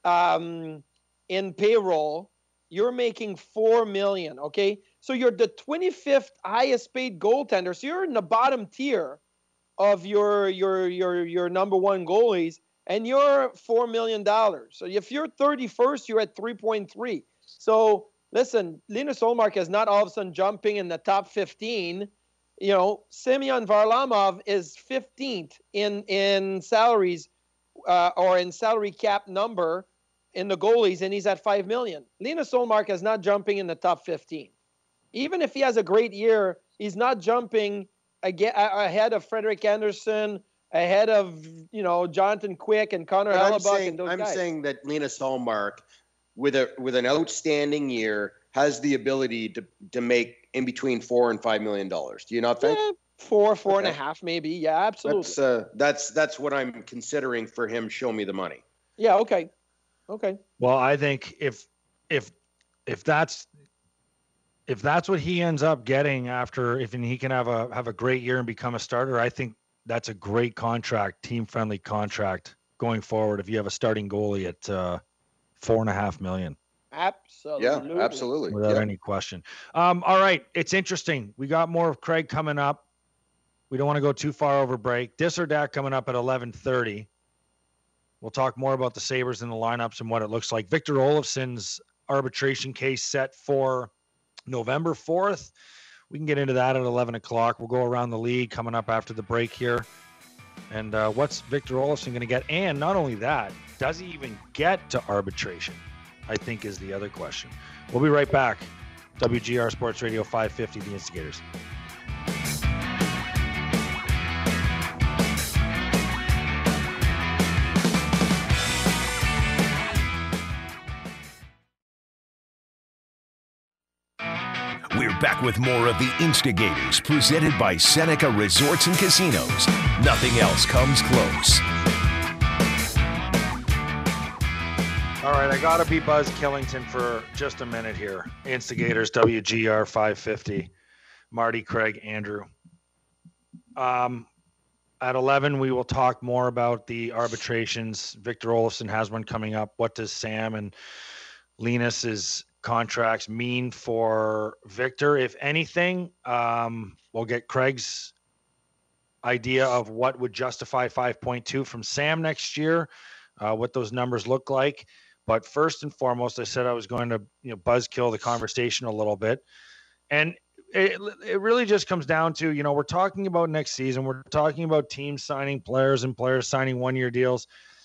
payroll, you're making $4 million, okay? So you're the 25th highest paid goaltender. So you're in the bottom tier of your number one goalies, and you're $4 million. So if you're 31st, you're at 3.3. So listen, Linus Ullmark is not all of a sudden jumping in the top 15. You know, Semyon Varlamov is 15th in salaries or in salary cap number in the goalies, and he's at $5 million. Linus Ullmark is not jumping in the top 15. Even if he has a great year, he's not jumping ahead of Frederik Andersen, ahead of Jonathan Quick and Connor Hellebuck and those guys. I'm saying that Linus Ullmark, with an outstanding year, has the ability to make in between $4 and $5 million. Do you not think? Yeah, 4.5 maybe. Yeah, absolutely. That's what I'm considering for him. Show me the money. Yeah. Okay. Well, I think if that's what he ends up getting if he can have a great year and become a starter, I think that's a great contract, team-friendly contract going forward. If you have a starting goalie at $4.5 million. Absolutely. Yeah, absolutely. Without any question. All right. It's interesting. We got more of Craig coming up. We don't want to go too far over break. This or that coming up at 11:30. We'll talk more about the Sabres and the lineups and what it looks like. Victor Olofsson's arbitration case set for November 4th. We can get into that at 11 o'clock. We'll go around the league coming up after the break here. And what's Victor Olofsson going to get? And not only that, does he even get to arbitration? I think is the other question. We'll be right back. WGR Sports Radio 550, The Instigators. We're back with more of The Instigators, presented by Seneca Resorts and Casinos. Nothing else comes close. All right, I got to be Buzz Killington for just a minute here. Instigators, WGR 550, Marty, Craig, Andrew. At 11, we will talk more about the arbitrations. Victor Olofsson has one coming up. What does Sam and Linus's contracts mean for Victor? If anything, we'll get Craig's idea of what would justify 5.2 from Sam next year, what those numbers look like. But first and foremost, I said I was going to buzzkill the conversation a little bit. And it really just comes down to, we're talking about next season. We're talking about teams signing players and players signing 1-year deals.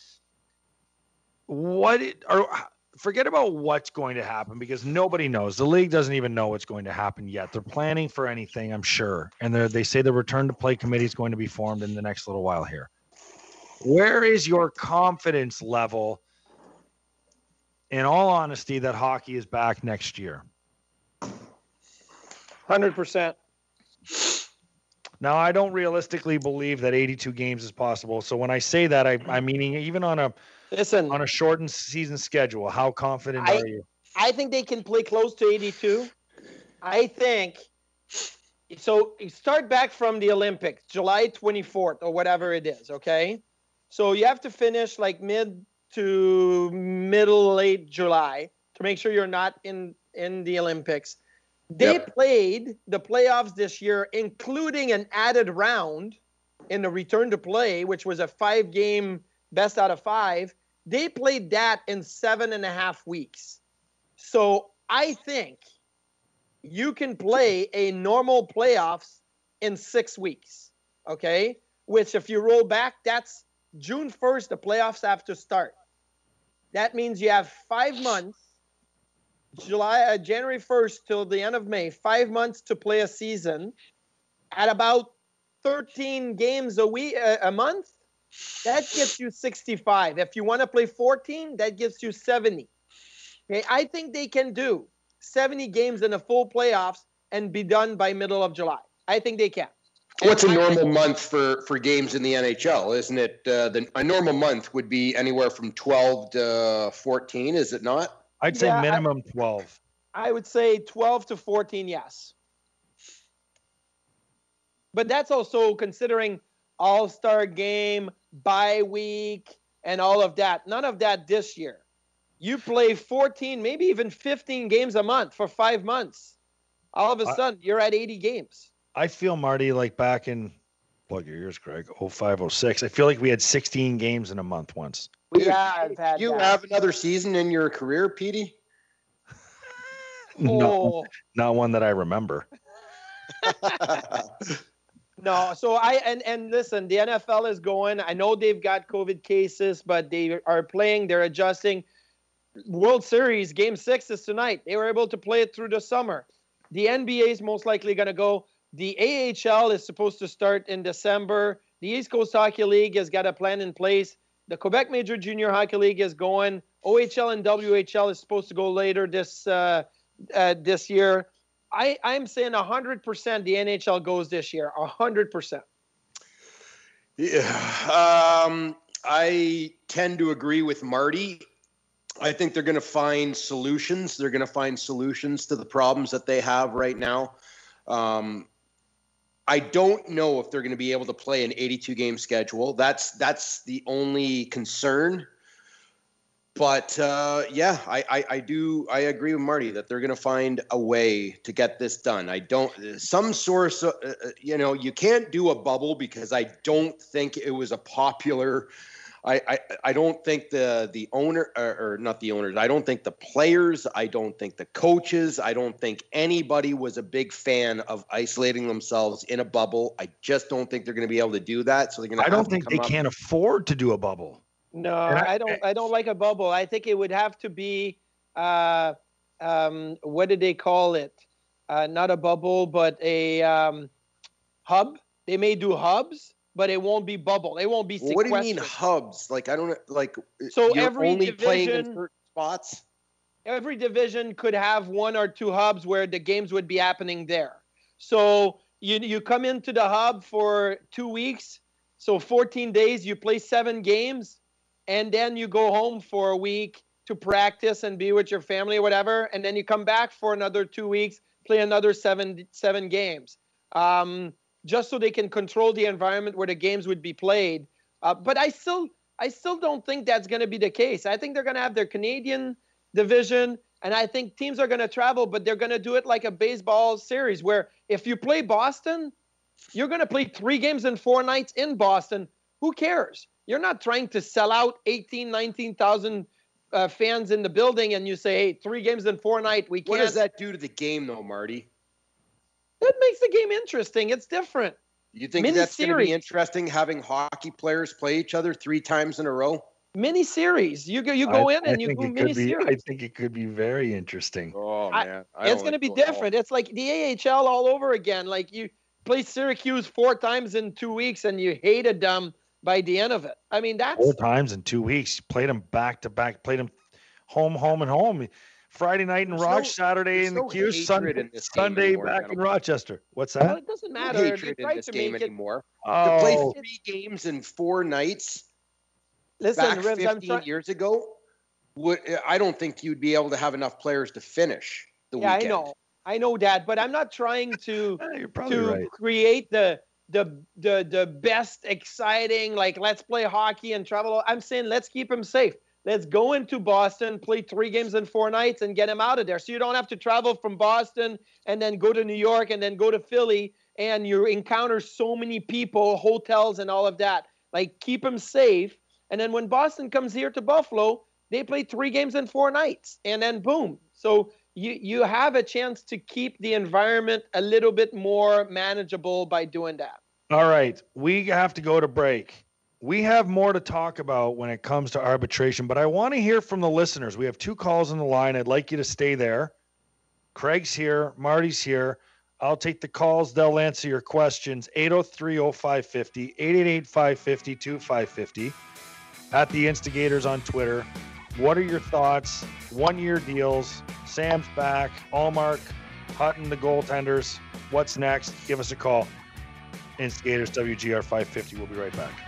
Forget about what's going to happen, because nobody knows. The league doesn't even know what's going to happen yet. They're planning for anything, I'm sure. And they say the return to play committee is going to be formed in the next little while here. Where is your confidence level, in all honesty, that hockey is back next year? 100%. Now, I don't realistically believe that 82 games is possible. So when I say that, I'm meaning even on a shortened season schedule. How confident are you? I think they can play close to 82. I think so. You start back from the Olympics, July 24th or whatever it is. Okay, so you have to finish like mid to late July to make sure you're not in the Olympics. They played the playoffs this year, including an added round in the return to play, which was a 5-game best out of 5. They played that in 7.5 weeks. So I think you can play a normal playoffs in 6 weeks, okay? Which if you roll back, that's June 1st, the playoffs have to start. That means you have 5 months, January 1st till the end of May, 5 months to play a season at about 13 games a month. That gets you 65. If you want to play 14, that gets you 70. Okay, I think they can do 70 games in a full playoffs and be done by middle of July. I think they can. What's a normal month for games in the NHL? Isn't it a normal month would be anywhere from 12 to 14? Is it not? I'd say minimum 12. I would say 12 to 14, yes. But that's also considering All-Star game, bye week, and all of that. None of that this year. You play 14, maybe even 15 games a month for 5 months. All of a sudden, you're at 80 games. I feel, Marty, like back in, plug your ears, Greg, 05, 06, I feel like we had 16 games in a month once. Yeah, I've had you that. have another season in your career, Petey? No, not one that I remember. No, so and listen, the NFL is going. I know they've got COVID cases, but they are playing. They're adjusting. World Series Game 6 is tonight. They were able to play it through the summer. The NBA is most likely going to go. The AHL is supposed to start in December. The East Coast Hockey League has got a plan in place. The Quebec Major Junior Hockey League is going. OHL and WHL is supposed to go later this year. I'm saying 100% the NHL goes this year. 100%. Yeah, I tend to agree with Marty. I think they're going to find solutions. They're going to find solutions to the problems that they have right now. I don't know if they're going to be able to play an 82-game schedule. That's the only concern. But yeah, I agree with Marty that they're going to find a way to get this done. Some source, you can't do a bubble because I don't think it was a popular. I don't think the owner or not the owners. I don't think the players. I don't think the coaches. I don't think anybody was a big fan of isolating themselves in a bubble. I just don't think they're going to be able to do that. So they're going to. I don't think they can't afford to do a bubble. No, I don't like a bubble. I think it would have to be, what did they call it? Not a bubble, but a hub. They may do hubs, but it won't be bubble. It won't be sequestered. What do you mean hubs? Like, I don't like. So you're every only division, playing in certain spots. Every division could have 1 or 2 hubs where the games would be happening there. So you come into the hub for 2 weeks. So 14 days, you play 7 games. And then you go home for a week to practice and be with your family or whatever. And then you come back for another 2 weeks, play another seven games, just so they can control the environment where the games would be played. But I still don't think that's going to be the case. I think they're going to have their Canadian division, and I think teams are going to travel, but they're going to do it like a baseball series where if you play Boston, you're going to play 3 games in 4 nights in Boston. Who cares? You're not trying to sell out 19,000 fans in the building and you say, hey, 3 games in 4 nights, we can't. What does that do to the game, though, Marty? That makes the game interesting. It's different. You think that's going to be interesting, having hockey players play each other 3 times in a row? Mini-series. You go in and you go mini-series. I think it could be very interesting. Oh, man. It's going to be different. It's like the AHL all over again. Like you play Syracuse 4 times in 2 weeks and you hated them by the end of it. I mean, that's 4 times in 2 weeks. Played them back to back. Played them home, and home. Friday night in Rochester, Saturday in the Q, Sunday back in Rochester. What's that? Well, it doesn't matter. No hatred in this game anymore. To play 3 games in 4 nights. Listen, back 15 years ago, I don't think you'd be able to have enough players to finish the weekend. I know that, but I'm not trying to right. create the best exciting, like, let's play hockey and travel. I'm saying let's keep him safe. Let's go into Boston, play 3 games in 4 nights and get him out of there. So you don't have to travel from Boston and then go to New York and then go to Philly and you encounter so many people, hotels and all of that. Like, keep him safe. And then when Boston comes here to Buffalo, they play 3 games in 4 nights and then boom. So you have a chance to keep the environment a little bit more manageable by doing that. All right. We have to go to break. we have more to talk about when it comes to arbitration, but I want to hear from the listeners. We have 2 calls on the line. I'd like you to stay there. Craig's here. Marty's here. I'll take the calls. They'll answer your questions. 803-0550, 888-550-2550. At the Instigators on Twitter. What are your thoughts? 1-year deals. Sam's back. Allmark, Hutton, the goaltenders. What's next? Give us a call. Instigators WGR 550. We'll be right back.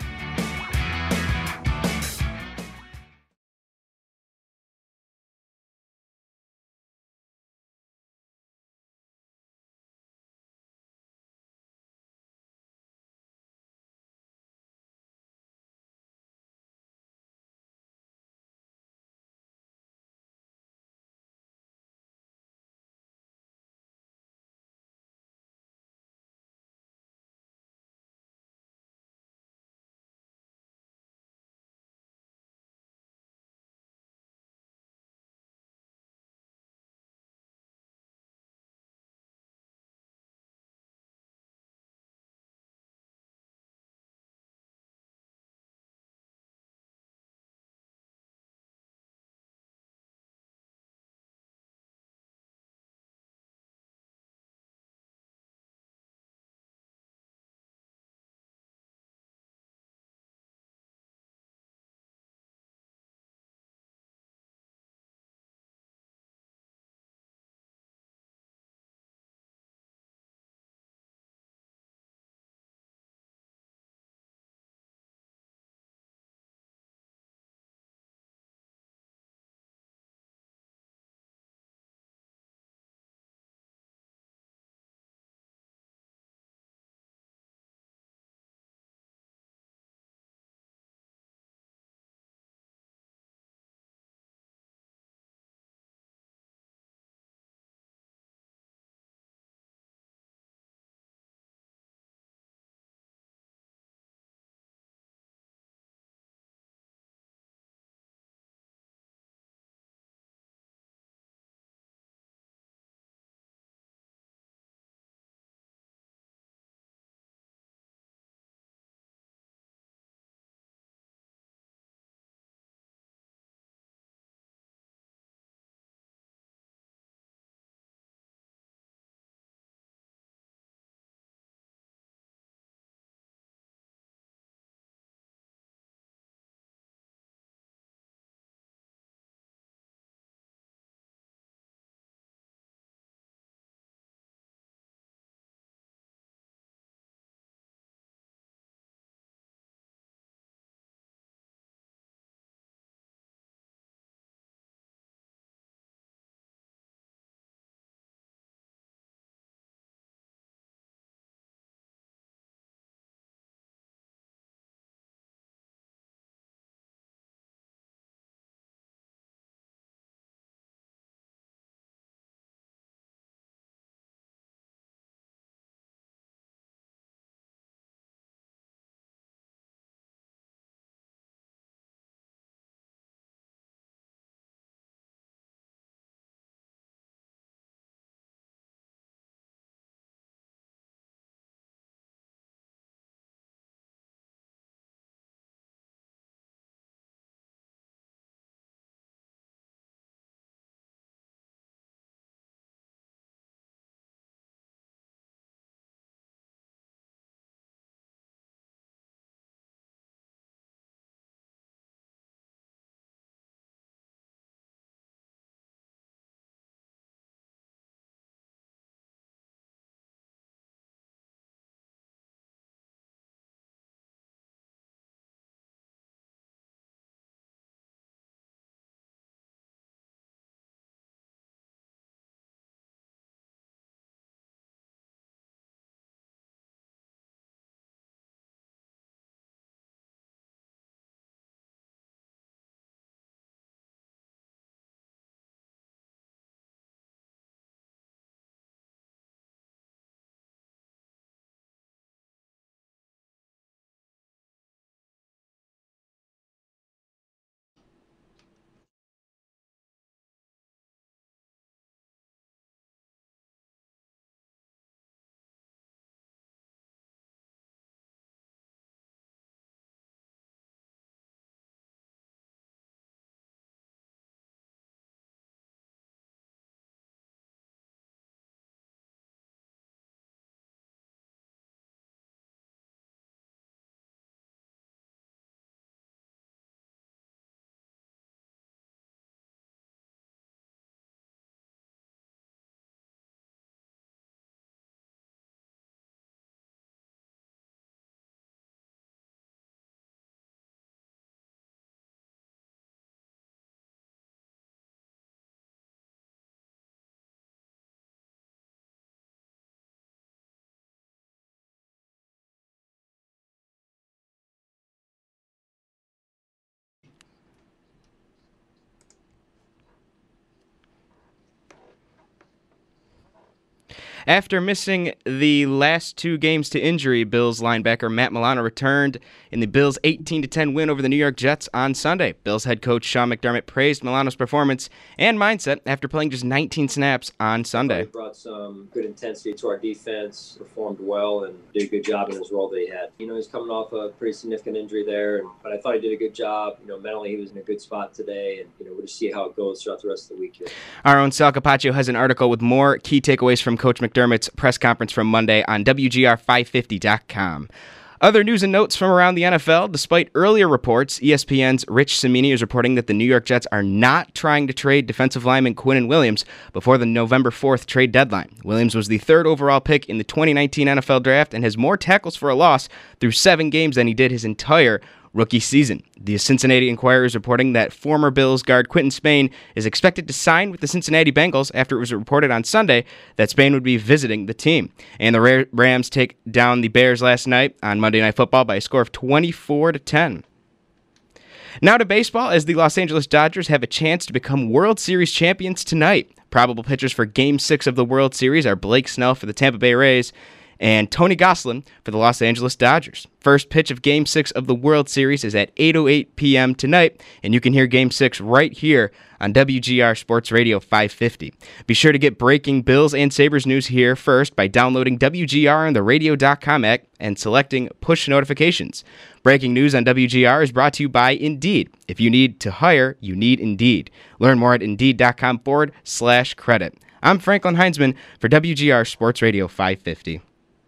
After missing the last 2 games to injury, Bills linebacker Matt Milano returned in the Bills' 18-10 win over the New York Jets on Sunday. Bills head coach Sean McDermott praised Milano's performance and mindset after playing just 19 snaps on Sunday. He brought some good intensity to our defense, performed well, and did a good job in his role that he had. He's coming off a pretty significant injury there, but I thought he did a good job. Mentally he was in a good spot today, and we'll just see how it goes throughout the rest of the week here. Our own Sal Capaccio has an article with more key takeaways from Coach McDermott's press conference from Monday on WGR550.com. Other news and notes from around the NFL. Despite earlier reports, ESPN's Rich Cimini is reporting that the New York Jets are not trying to trade defensive lineman Quinnen Williams before the November 4th trade deadline. Williams was the 3rd overall pick in the 2019 NFL Draft and has more tackles for a loss through 7 games than he did his entire rookie season. The Cincinnati Enquirer is reporting that former Bills guard Quinton Spain is expected to sign with the Cincinnati Bengals after it was reported on Sunday that Spain would be visiting the team. And the Rams take down the Bears last night on Monday Night Football by a score of 24-10. Now to baseball, as the Los Angeles Dodgers have a chance to become World Series champions tonight. Probable pitchers for Game 6 of the World Series are Blake Snell for the Tampa Bay Rays and Tony Gonsolin for the Los Angeles Dodgers. First pitch of Game 6 of the World Series is at 8:08 p.m. tonight, and you can hear Game 6 right here on WGR Sports Radio 550. Be sure to get breaking Bills and Sabres news here first by downloading WGR on the radio.com app and selecting push notifications. Breaking news on WGR is brought to you by Indeed. If you need to hire, you need Indeed. Learn more at Indeed.com/credit. I'm Franklin Heinzman for WGR Sports Radio 550.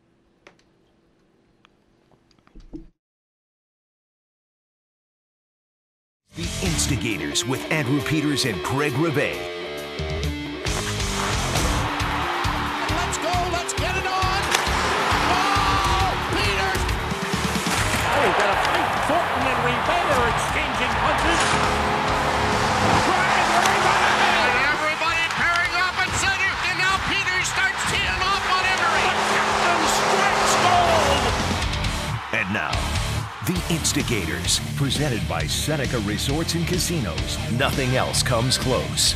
The Instigators with Andrew Peters and Craig Rivet. Let's go. Let's get it on. Oh, Peters. Oh, we've got a fight. Thornton and Rivet are exchanging punches. And everybody pairing off at center. And now Peters starts teeing off on Emery. The captain strikes gold. And now, The Instigators, presented by Seneca Resorts and Casinos. Nothing else comes close.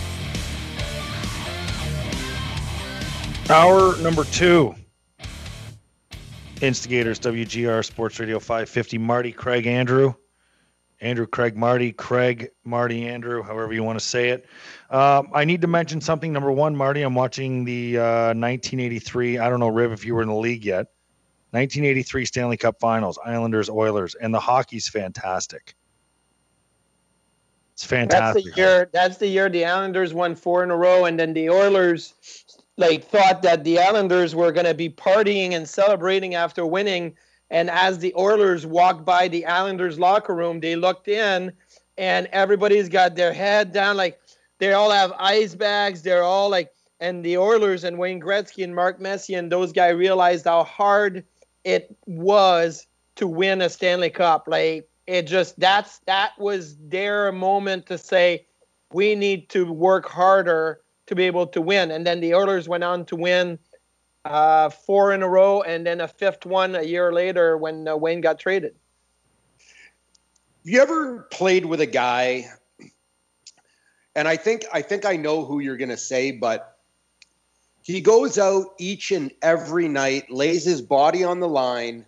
Hour number 2. Instigators, WGR Sports Radio 550. Marty, Craig, Andrew. Andrew, Craig, Marty. Craig, Marty, Andrew, however you want to say it. I need to mention something. Number 1, Marty, I'm watching the 1983. I don't know, Riv, if you were in the league yet. 1983 Stanley Cup Finals, Islanders, Oilers, and the hockey's fantastic. It's fantastic. That's the year the Islanders won 4 in a row, and then the Oilers thought that the Islanders were going to be partying and celebrating after winning. And as the Oilers walked by the Islanders locker room, they looked in, and everybody's got their head down, they all have ice bags. They're all and the Oilers and Wayne Gretzky and Mark Messier and those guys realized how hard it was to win a Stanley Cup. That was their moment to say, we need to work harder to be able to win. And then the Oilers went on to win 4 in a row, and then a 5th one a year later when Wayne got traded. Have you ever played with a guy, and I think I know who you're going to say, but he goes out each and every night, lays his body on the line,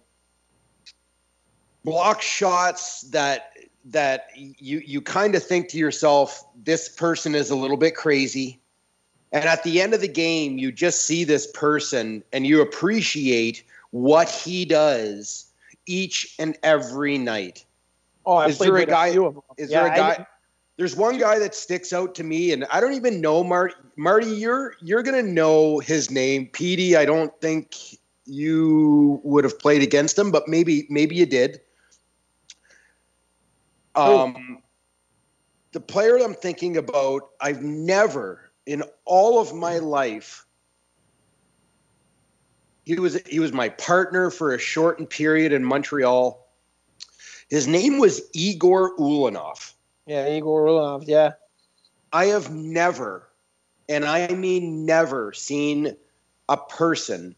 blocks shots that you kind of think to yourself, this person is a little bit crazy. And at the end of the game, you just see this person and you appreciate what he does each and every night. Oh, is there a guy? Is there a guy? There's one guy that sticks out to me, and I don't even know Marty. Marty, you're gonna know his name, Petey. I don't think you would have played against him, but maybe you did. The player I'm thinking about, I've never in all of my life. He was my partner for a shortened period in Montreal. His name was Igor Ulanov. Yeah, Igor Ulanov, yeah. I have never, and I mean never, seen a person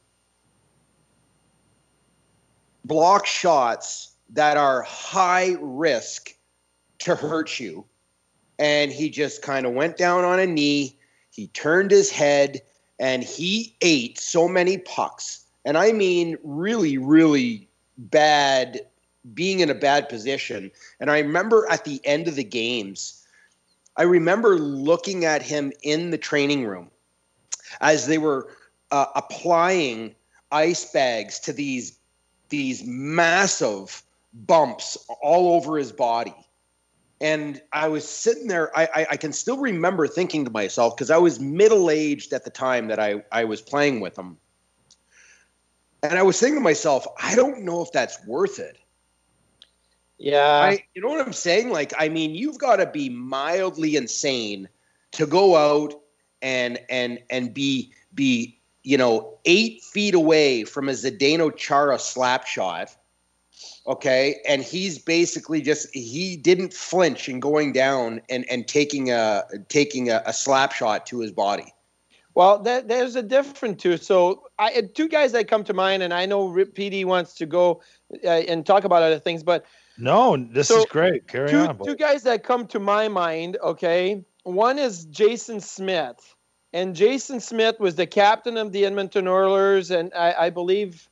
block shots that are high risk to hurt you. And he just kind of went down on a knee. He turned his head and he ate so many pucks, and I mean really, really bad, being in a bad position. And I remember at the end of the games, I remember looking at him in the training room as they were applying ice bags to these massive bumps all over his body. And I was sitting there, I can still remember thinking to myself, because I was middle-aged at the time that I was playing with him. And I was thinking to myself, I don't know if that's worth it. Yeah. You know what I'm saying? Like, I mean, you've got to be mildly insane to go out and be 8 feet away from a Zdeno Chara slap shot. Okay. And he's basically he didn't flinch in going down and taking a slap shot to his body. Well, there's a difference too. So two guys that come to mind, and I know PD wants to go and talk about other things, but no, this is great. Carry on. Two guys that come to my mind, okay? One is Jason Smith. And Jason Smith was the captain of the Edmonton Oilers, and I believe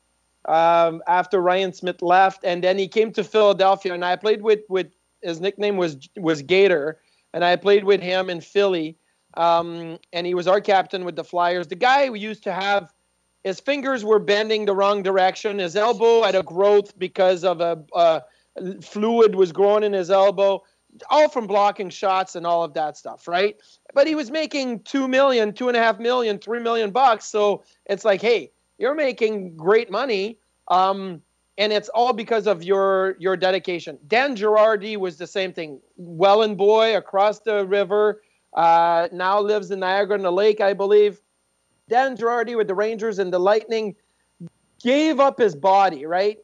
after Ryan Smith left. And then he came to Philadelphia, and I played with his nickname was Gator, and I played with him in Philly. And he was our captain with the Flyers. The guy who used to have his fingers were bending the wrong direction. His elbow had a growth because of a fluid was growing in his elbow, all from blocking shots and all of that stuff, right? But he was making $2 million, $2.5 million, $3 million bucks. So it's like, hey, you're making great money, and it's all because of your dedication. Dan Girardi was the same thing. Welland boy across the river, now lives in Niagara-on-the-Lake, I believe. Dan Girardi with the Rangers and the Lightning gave up his body, right,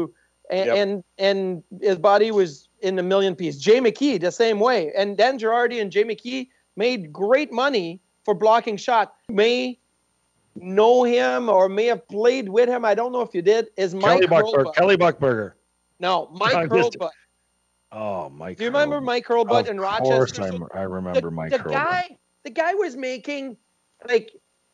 and his body was in a million pieces. Jay McKee, the same way. And Dan Girardi and Jay McKee made great money for blocking shots. You may know him or may have played with him. I don't know if you did. Is Mike Hurlbut. Kelly Buckberger. No, Mike Hurlbut. Oh, Mike. Do you remember Mike Hurlbut in Rochester? Of course, I remember Mike Hurlbut. The guy was making like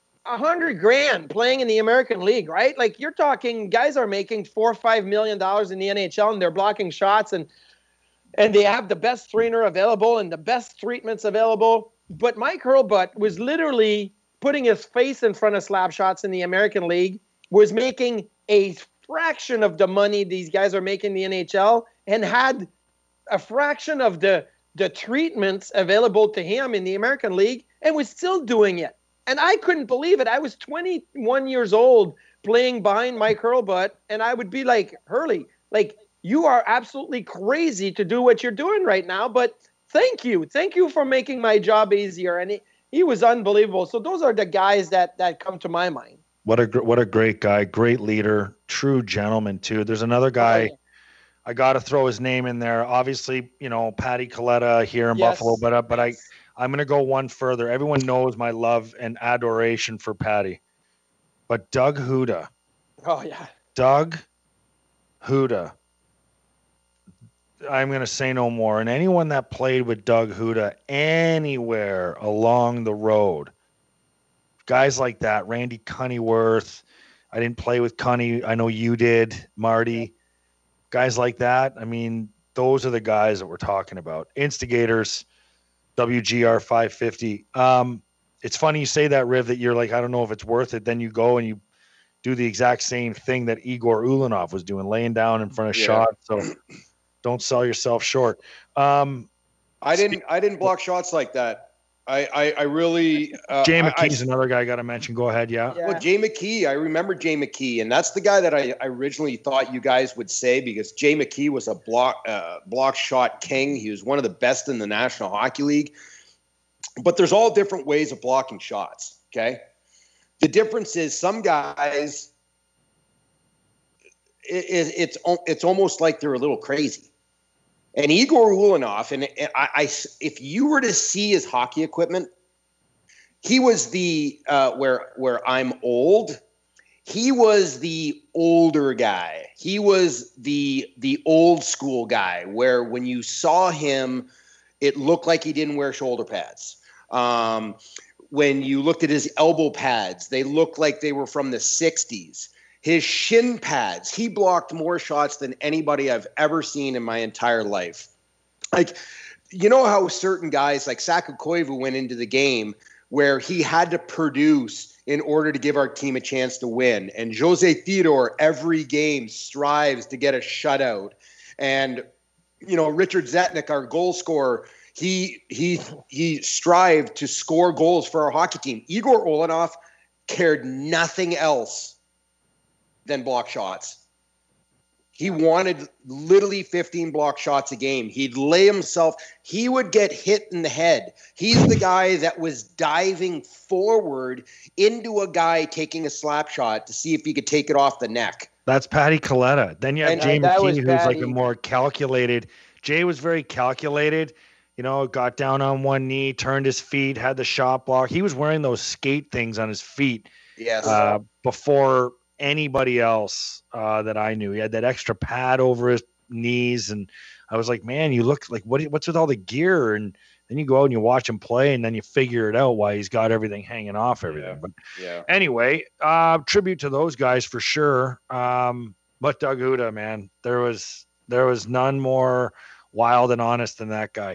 $100,000 playing in the American League, right? Like you're talking, guys are making $4 or $5 million in the NHL, and they're blocking shots, and they have the best trainer available and the best treatments available. But Mike Hurlbut was literally putting his face in front of slap shots in the American League, was making a fraction of the money these guys are making in the NHL, and had a fraction of the treatments available to him in the American League, and was still doing it. And I couldn't believe it. I was 21 years old playing behind Mike Hurlbut, and I would be like, Hurley, like, you are absolutely crazy to do what you're doing right now, but thank you. Thank you for making my job easier. And he was unbelievable. So those are the guys that come to my mind. What a great guy, great leader, true gentleman too. There's another guy. Oh, yeah. I got to throw his name in there. Obviously, Patty Coletta here in Buffalo, but I'm going to go one further. Everyone knows my love and adoration for Patty, but Doug Huda. Oh yeah. Doug Huda. I'm going to say no more. And anyone that played with Doug Huda anywhere along the road, guys like that, Randy Cunnyworth. I didn't play with Cunny. I know you did, Marty. Guys like that. I mean, those are the guys that we're talking about. Instigators, WGR 550. It's funny you say that, Riv, that you're like, I don't know if it's worth it. Then you go and you do the exact same thing that Igor Ulanov was doing, laying down in front of shots. So don't sell yourself short. I didn't block shots like that. I really Jay McKee's another guy I got to mention. Go ahead, yeah. Well, Jay McKee, I remember Jay McKee, and that's the guy that I originally thought you guys would say, because Jay McKee was a block shot king. He was one of the best in the National Hockey League. But there's all different ways of blocking shots. Okay, the difference is some guys, it's almost like they're a little crazy. And Igor Ulanov, and I, if you were to see his hockey equipment, he was the where I'm old. He was the older guy. He was the old school guy, where when you saw him, it looked like he didn't wear shoulder pads. when you looked at his elbow pads, they looked like they were from the 60s. His shin pads, he blocked more shots than anybody I've ever seen in my entire life. Like, you know how certain guys like Saku Koivu went into the game where he had to produce in order to give our team a chance to win. And Jose Theodore every game strives to get a shutout. And, you know, Richard Zetnik, our goal scorer, he strived to score goals for our hockey team. Igor Olenov cared nothing else than block shots. He wanted literally 15 block shots a game. He'd lay himself. He would get hit in the head. He's the guy that was diving forward into a guy taking a slap shot to see if he could take it off the neck. That's Patty Coletta. Then you have Jay McKee, who's like Patty. a more calculated. Jay was very calculated. You know, got down on one knee, turned his feet, had the shot block. He was wearing those skate things on his feet. Yes. Before anybody else that I knew. He had that extra pad over his knees, and I was like, man, you look like what's with all the gear? And then you go out and you watch him play, and then you figure it out why he's got everything hanging off everything. But anyway, tribute to those guys for sure. But Doug Uda, man, there was none more wild and honest than that guy.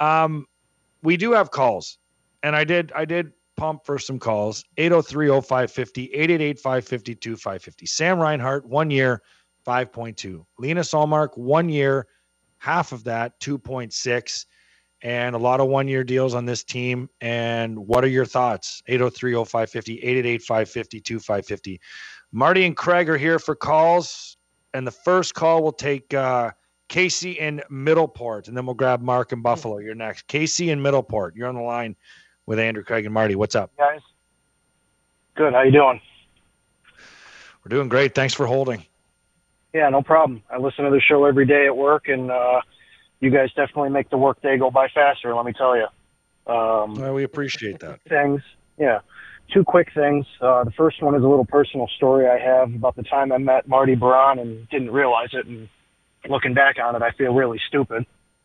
We do have calls, and I did pump for some calls. 803-0550, 888-552-550. Sam Reinhart, 1 year, 5.2. Linus Ullmark, 1 year, half of that, 2.6. And a lot of 1 year deals on this team. And what are your thoughts? 803-0550, 888-552-550. Marty and Craig are here for calls. And the first call will take Casey in Middleport, and then we'll grab Mark in Buffalo. You're next. Casey in Middleport, you're on the line with Andrew, Craig, and Marty. What's up? Guys? Good. How you doing? We're doing great. Thanks for holding. Yeah, no problem. I listen to the show every day at work, and you guys definitely make the work day go by faster, let me tell you. Well, we appreciate that. Things. Yeah. Two quick things. The first one is a little personal story I have about the time I met Marty Baron and didn't realize it, and looking back on it, I feel really stupid.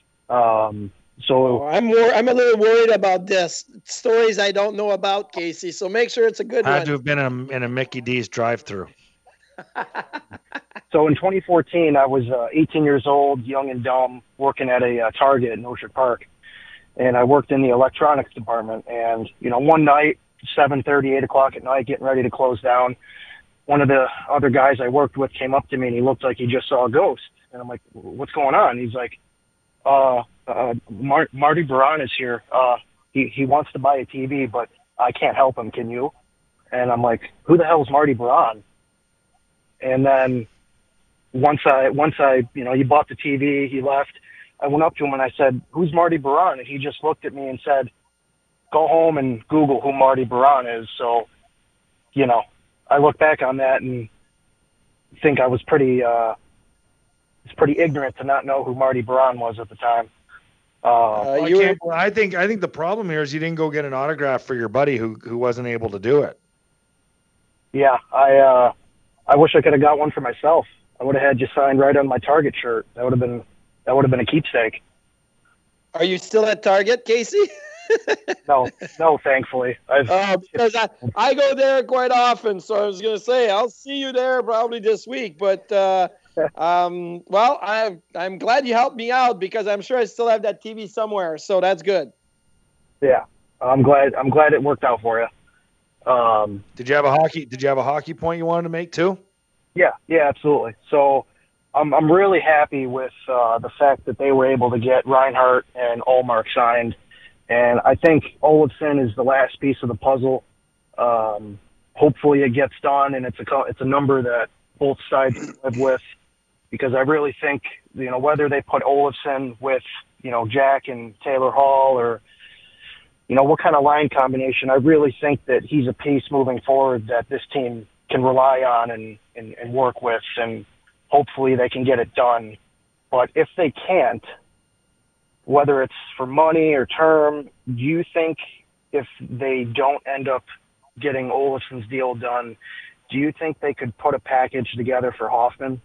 So I'm a little worried about this. Stories I don't know about, Casey. So make sure it's a good Had one. to have been in a Mickey D's drive-through. So in 2014, I was 18 years old, young and dumb, working at a Target in Orchard Park. And I worked in the electronics department. And, you know, one night, 7:30, 8 o'clock at night, getting ready to close down, one of the other guys I worked with came up to me, and he looked like he just saw a ghost. And I'm like, what's going on? He's like, Marty Baron is here. He wants to buy a TV, but I can't help him. Can you? And I'm like, who the hell is Marty Baron? And then once I, you know, he bought the TV, he left. I went up to him and I said, who's Marty Baron? And he just looked at me and said, go home and Google who Marty Baron is. So, you know, I look back on that and think I was pretty ignorant to not know who Marty Baron was at the time. I think the problem here is you didn't go get an autograph for your buddy who wasn't able to do it. Yeah, I wish I could have got one for myself. I would have had you signed right on my Target shirt. That would have been a keepsake. Are you still at Target, Casey? No, thankfully. Because I go there quite often, so I was going to say I'll see you there probably this week. But well, I'm glad you helped me out because I'm sure I still have that TV somewhere, so that's good. Yeah, I'm glad it worked out for you. Did you have a hockey point you wanted to make too? Yeah, absolutely. So I'm really happy with the fact that they were able to get Reinhart and Ullmark signed. And I think Olofsson is the last piece of the puzzle. Hopefully it gets done, and it's a number that both sides can live with, because I really think, you know, whether they put Olofsson with, you know, Jack and Taylor Hall, or, you know, what kind of line combination, I really think that he's a piece moving forward that this team can rely on and work with, and hopefully they can get it done. But if they can't, whether it's for money or term, do you think if they don't end up getting Olofsson's deal done, do you think they could put a package together for Hoffman?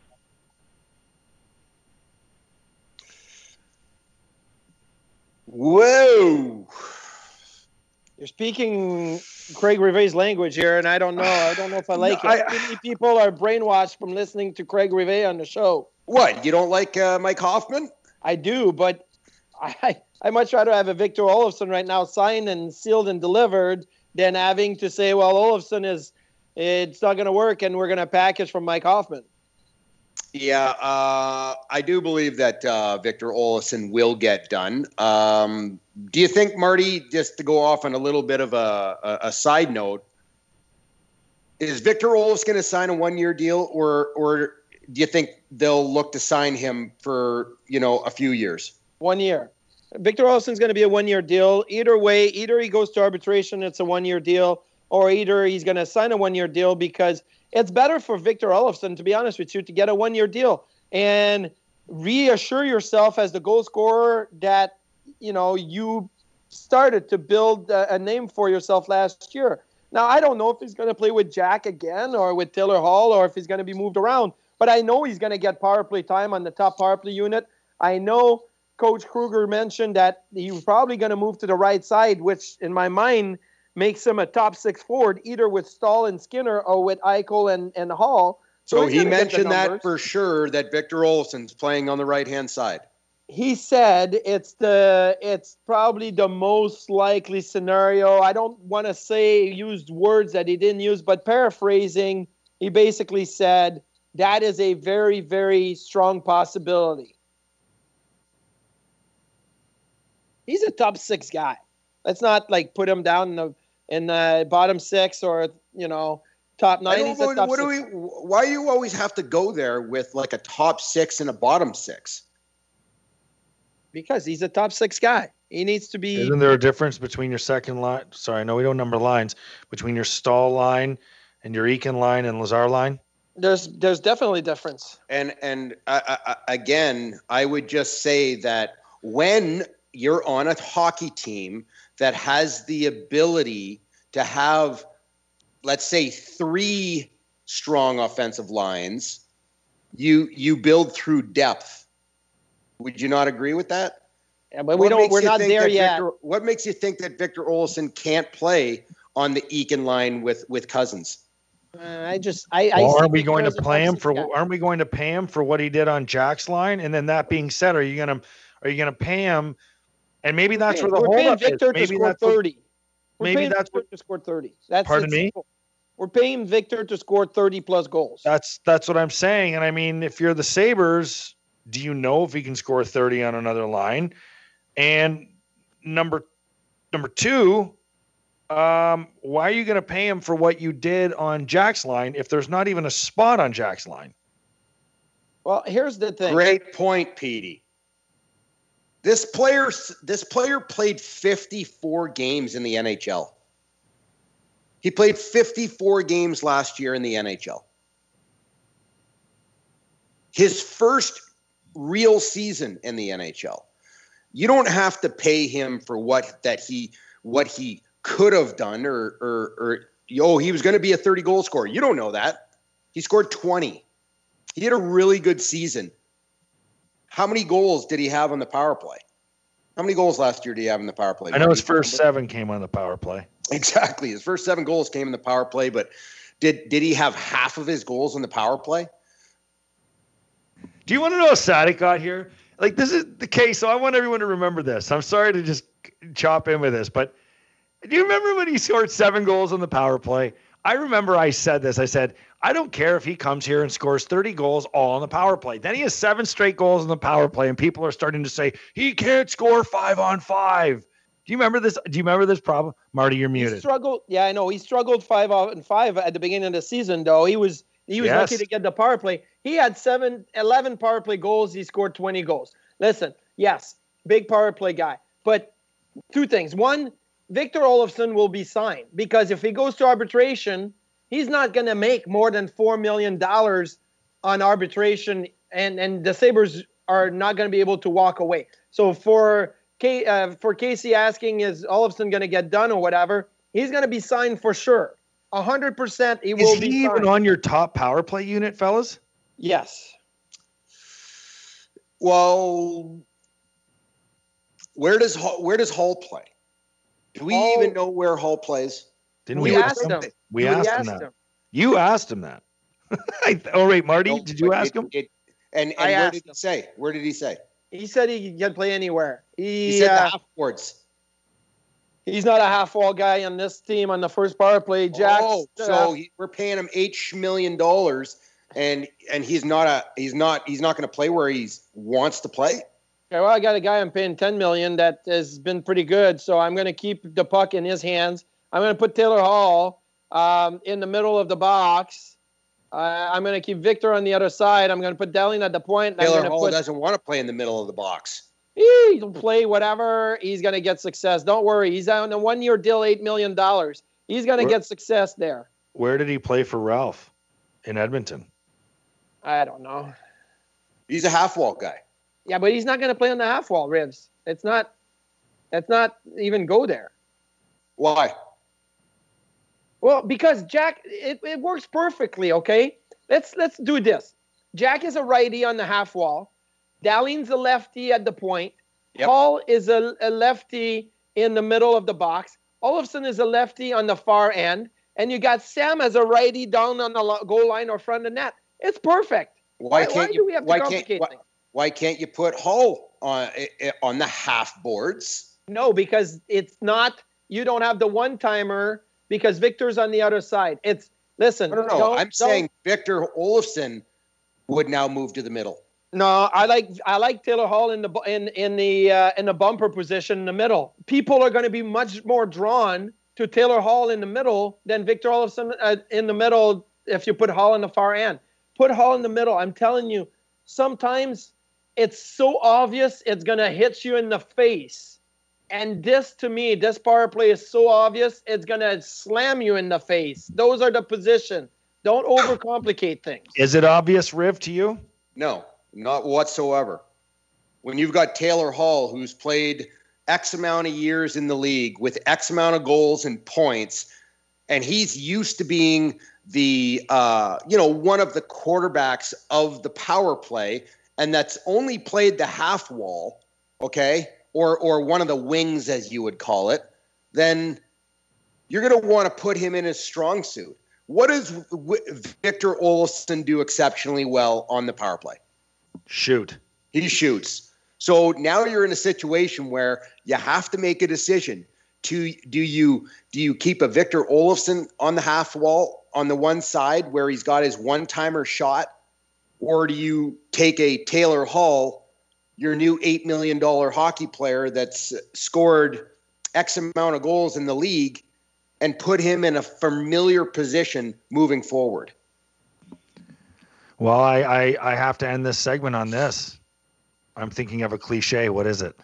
Whoa. You're speaking Craig Rivet's language here, and I don't know. I don't know if I like it. Too many people are brainwashed from listening to Craig Rivet on the show. What? You don't like Mike Hoffman? I do, but I much rather have a Victor Olofsson right now signed and sealed and delivered than having to say, well, Olofsson it's not going to work, and we're going to package from Mike Hoffman. Yeah, I do believe that Victor Olofsson will get done. Do you think, Marty, just to go off on a little bit of a side note, is Victor Olofsson going to sign a one-year deal, or do you think they'll look to sign him for, a few years? 1 year. Victor Olofsson's going to be a one-year deal. Either way, either he goes to arbitration, it's a one-year deal, or either he's going to sign a one-year deal, because it's better for Victor Olofsson, to be honest with you, to get a one-year deal and reassure yourself as the goal scorer that, you started to build a name for yourself last year. Now, I don't know if he's going to play with Jack again or with Taylor Hall or if he's going to be moved around, but I know he's going to get power play time on the top power play unit. I know Coach Kruger mentioned that he's probably going to move to the right side, which in my mind makes him a top six forward, either with Stahl and Skinner or with Eichel and Hall. So he mentioned that for sure, that Victor Olofsson's playing on the right-hand side. He said it's probably the most likely scenario. I don't want to used words that he didn't use, but paraphrasing, he basically said that is a very, very strong possibility. He's a top six guy. Let's not put him down in the bottom six or top nine. Why do you always have to go there with a top six and a bottom six? Because he's a top six guy. He needs to be. Isn't there a difference between your second line? Sorry, no, we don't number lines. Between your Stahl line and your Eakin line and Lazar line? There's definitely a difference. And again, I would just say that when you're on a hockey team that has the ability to have, let's say, 3 strong offensive lines, you build through depth. Would you not agree with that? Yeah, but we're not there yet. What makes you think that Victor Olofsson can't play on the Eakin line with Cousins? Aren't we going to pay him for what he did on Jack's line? And then that being said, are you going to pay him? And maybe that's where the holdup is. Maybe to score 30. Maybe that's to score 30. Pardon me? We're paying Victor to score 30 plus goals. That's what I'm saying. And I mean, if you're the Sabres, do you know if he can score 30 on another line? And number 2, why are you going to pay him for what you did on Jack's line if there's not even a spot on Jack's line? Well, here's the thing. Great point, Petey. This player played 54 games in the NHL. He played 54 games last year in the NHL. His first real season in the NHL. You don't have to pay him for what he could have done or he was going to be a 30 goal scorer. You don't know that. He scored 20. He had a really good season. How many goals did he have on the power play? How many goals last year did he have in the power play? I know his first 7 came on the power play. Exactly. His first 7 goals came in the power play, but did he have half of his goals in the power play? Do you want to know how sad it got here? This is the case, so I want everyone to remember this. I'm sorry to just chop in with this, but do you remember when he scored 7 goals on the power play? I remember I said this. I said, I don't care if he comes here and scores 30 goals all on the power play. Then he has 7 straight goals on the power play, and people are starting to say, he can't score 5-on-5. Do you remember this? Do you remember this problem? Marty, you're muted. He struggled. Yeah, I know. He struggled 5-on-5 at the beginning of the season, though. He was lucky to get the power play. He had 11 power play goals. He scored 20 goals. Listen, yes, big power play guy. But 2 things. One, Victor Olofsson will be signed because if he goes to arbitration, he's not going to make more than $4 million on arbitration, and the Sabres are not going to be able to walk away. So for Casey asking, is Olofsson going to get done or whatever, he's going to be signed for sure. 100% he will be signed. Is he even on your top power play unit, fellas? Yes. Well, where does Hull play? Do we even know where Hall plays? Didn't we we asked him? We asked him that. You asked him that. Oh, wait, Marty, No, did you but ask him? And I where asked did he say? Where did he say? He said he can play anywhere. He said the half boards. He's not a half wall guy on this team on the first power play. Jack. We're paying him $8 million, and he's not going to play where he wants to play. Okay, well, I got a guy I'm paying $10 million that has been pretty good, so I'm going to keep the puck in his hands. I'm going to put Taylor Hall in the middle of the box. I'm going to keep Victor on the other side. I'm going to put Dowling at the point. Taylor Hall doesn't want to play in the middle of the box. He'll play whatever. He's going to get success. Don't worry. He's on a 1-year deal, $8 million. He's going to get success there. Where did he play for Ralph? In Edmonton. I don't know. He's a half wall guy. Yeah, but he's not going to play on the half wall, Ribs. Let's not even go there. Why? Well, because Jack, it works perfectly, okay? Let's do this. Jack is a righty on the half wall. Dowling's a lefty at the point. Yep. Hall is a lefty in the middle of the box. Olofsson is a lefty on the far end. And you got Sam as a righty down on the goal line or front of net. It's perfect. Why do we have to complicate things? Why can't you put Hall on the half boards? No, because it's not. You don't have the one-timer because Victor's on the other side. Listen. No. I'm saying Victor Olofsson would now move to the middle. No, I like Taylor Hall in the bumper position in the middle. People are going to be much more drawn to Taylor Hall in the middle than Victor Olofsson in the middle if you put Hall in the far end. Put Hall in the middle. I'm telling you, sometimes it's so obvious it's going to hit you in the face. And this, to me, this power play is so obvious it's going to slam you in the face. Those are the positions. Don't overcomplicate things. Is it obvious, Riv, to you? No. Not whatsoever. When you've got Taylor Hall, who's played X amount of years in the league with X amount of goals and points, and he's used to being the one of the quarterbacks of the power play, and that's only played the half wall, okay, or one of the wings, as you would call it, then you're going to want to put him in his strong suit. What does Victor Olofsson do exceptionally well on the power play? Shoot. He shoots. So now you're in a situation where you have to make a decision. Do you keep a Victor Olofsson on the half wall on the one side where he's got his one-timer shot, or do you take a Taylor Hall, your new $8 million hockey player that's scored X amount of goals in the league, and put him in a familiar position moving forward? Well, I have to end this segment on this. I'm thinking of a cliche. What is it?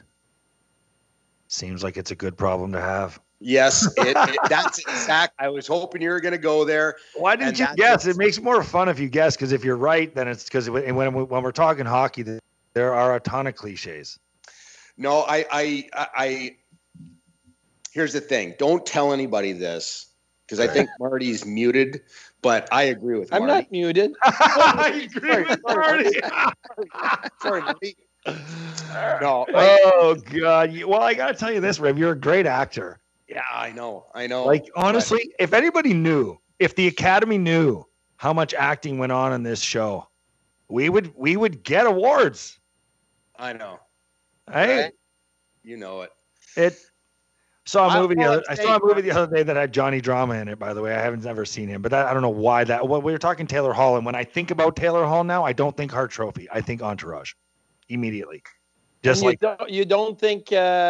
Seems like it's a good problem to have. Yes, that's exact. I was hoping you were going to go there. Why didn't you guess? It makes more fun if you guess, because if you're right, then it's because when we're talking hockey, there are a ton of cliches. No, I here's the thing. Don't tell anybody this, because I think Marty's muted, but I agree with Marty. I'm not muted. I agree with Marty. Sorry, Marty. No. Oh, God. Well, I got to tell you this, Rev. You're a great actor. Yeah, I know. Like, honestly, if anybody knew, if the Academy knew how much acting went on in this show, we would get awards. I know. Hey, right? You know it. I saw a movie the other day that had Johnny Drama in it, by the way. I haven't ever seen him, but I don't know why that. Well, we were talking Taylor Hall, and when I think about Taylor Hall now, I don't think Hart Trophy. I think Entourage immediately. Just and you don't think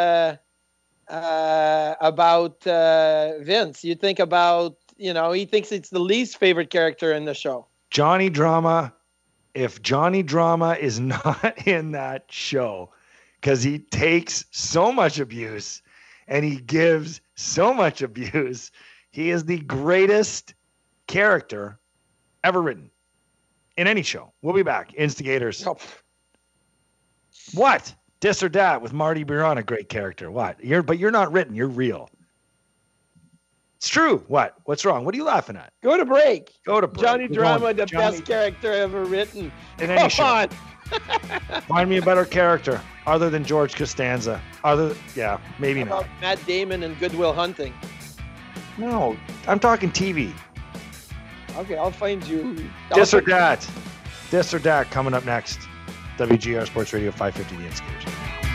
about Vince. You think about, he thinks it's the least favorite character in the show. Johnny Drama. If Johnny Drama is not in that show, because he takes so much abuse and he gives so much abuse, he is the greatest character ever written in any show. We'll be back. Instigators. Oh. What? Dis or Dat with Marty Biron, a great character. What? But you're not written. You're real. It's true. What? What's wrong? What are you laughing at? Go to break. Go to break. Johnny Drama, best character ever written. In any show. On. Find me a better character other than George Costanza. Maybe How not. about Matt Damon and Good Will Hunting? No, I'm talking TV. Okay, I'll find you. This or that. This or that coming up next. WGR Sports Radio 550 The Instigators.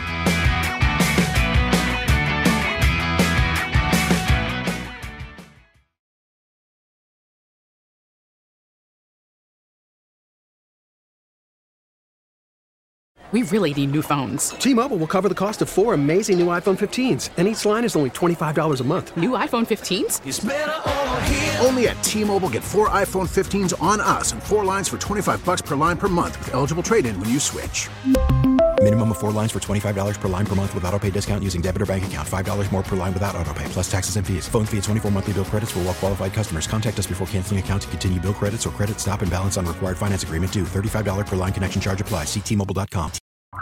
We really need new phones. T-Mobile will cover the cost of 4 amazing new iPhone 15s, and each line is only $25 a month. New iPhone 15s? It's better over here. Only at T-Mobile, get 4 iPhone 15s on us and 4 lines for $25 per line per month with eligible trade-in when you switch. Minimum of 4 lines for $25 per line per month with autopay discount using debit or bank account. $5 more per line without autopay, plus taxes and fees. Phone fee at 24 monthly bill credits for well-qualified customers. Contact us before canceling account to continue bill credits or credit stop and balance on required finance agreement due. $35 per line connection charge applies. See T-Mobile.com.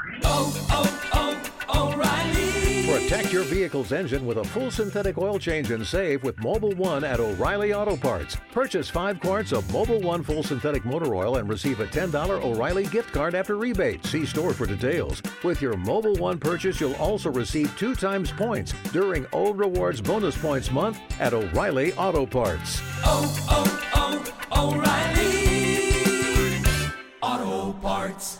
O'Reilly. Protect your vehicle's engine with a full synthetic oil change and save with Mobil 1 at O'Reilly Auto Parts. Purchase 5 quarts of Mobil 1 full synthetic motor oil and receive a $10 O'Reilly gift card after rebate. See store for details. With your Mobil 1 purchase, you'll also receive 2 times points during O Rewards Bonus Points Month at O'Reilly Auto Parts. O'Reilly Auto Parts.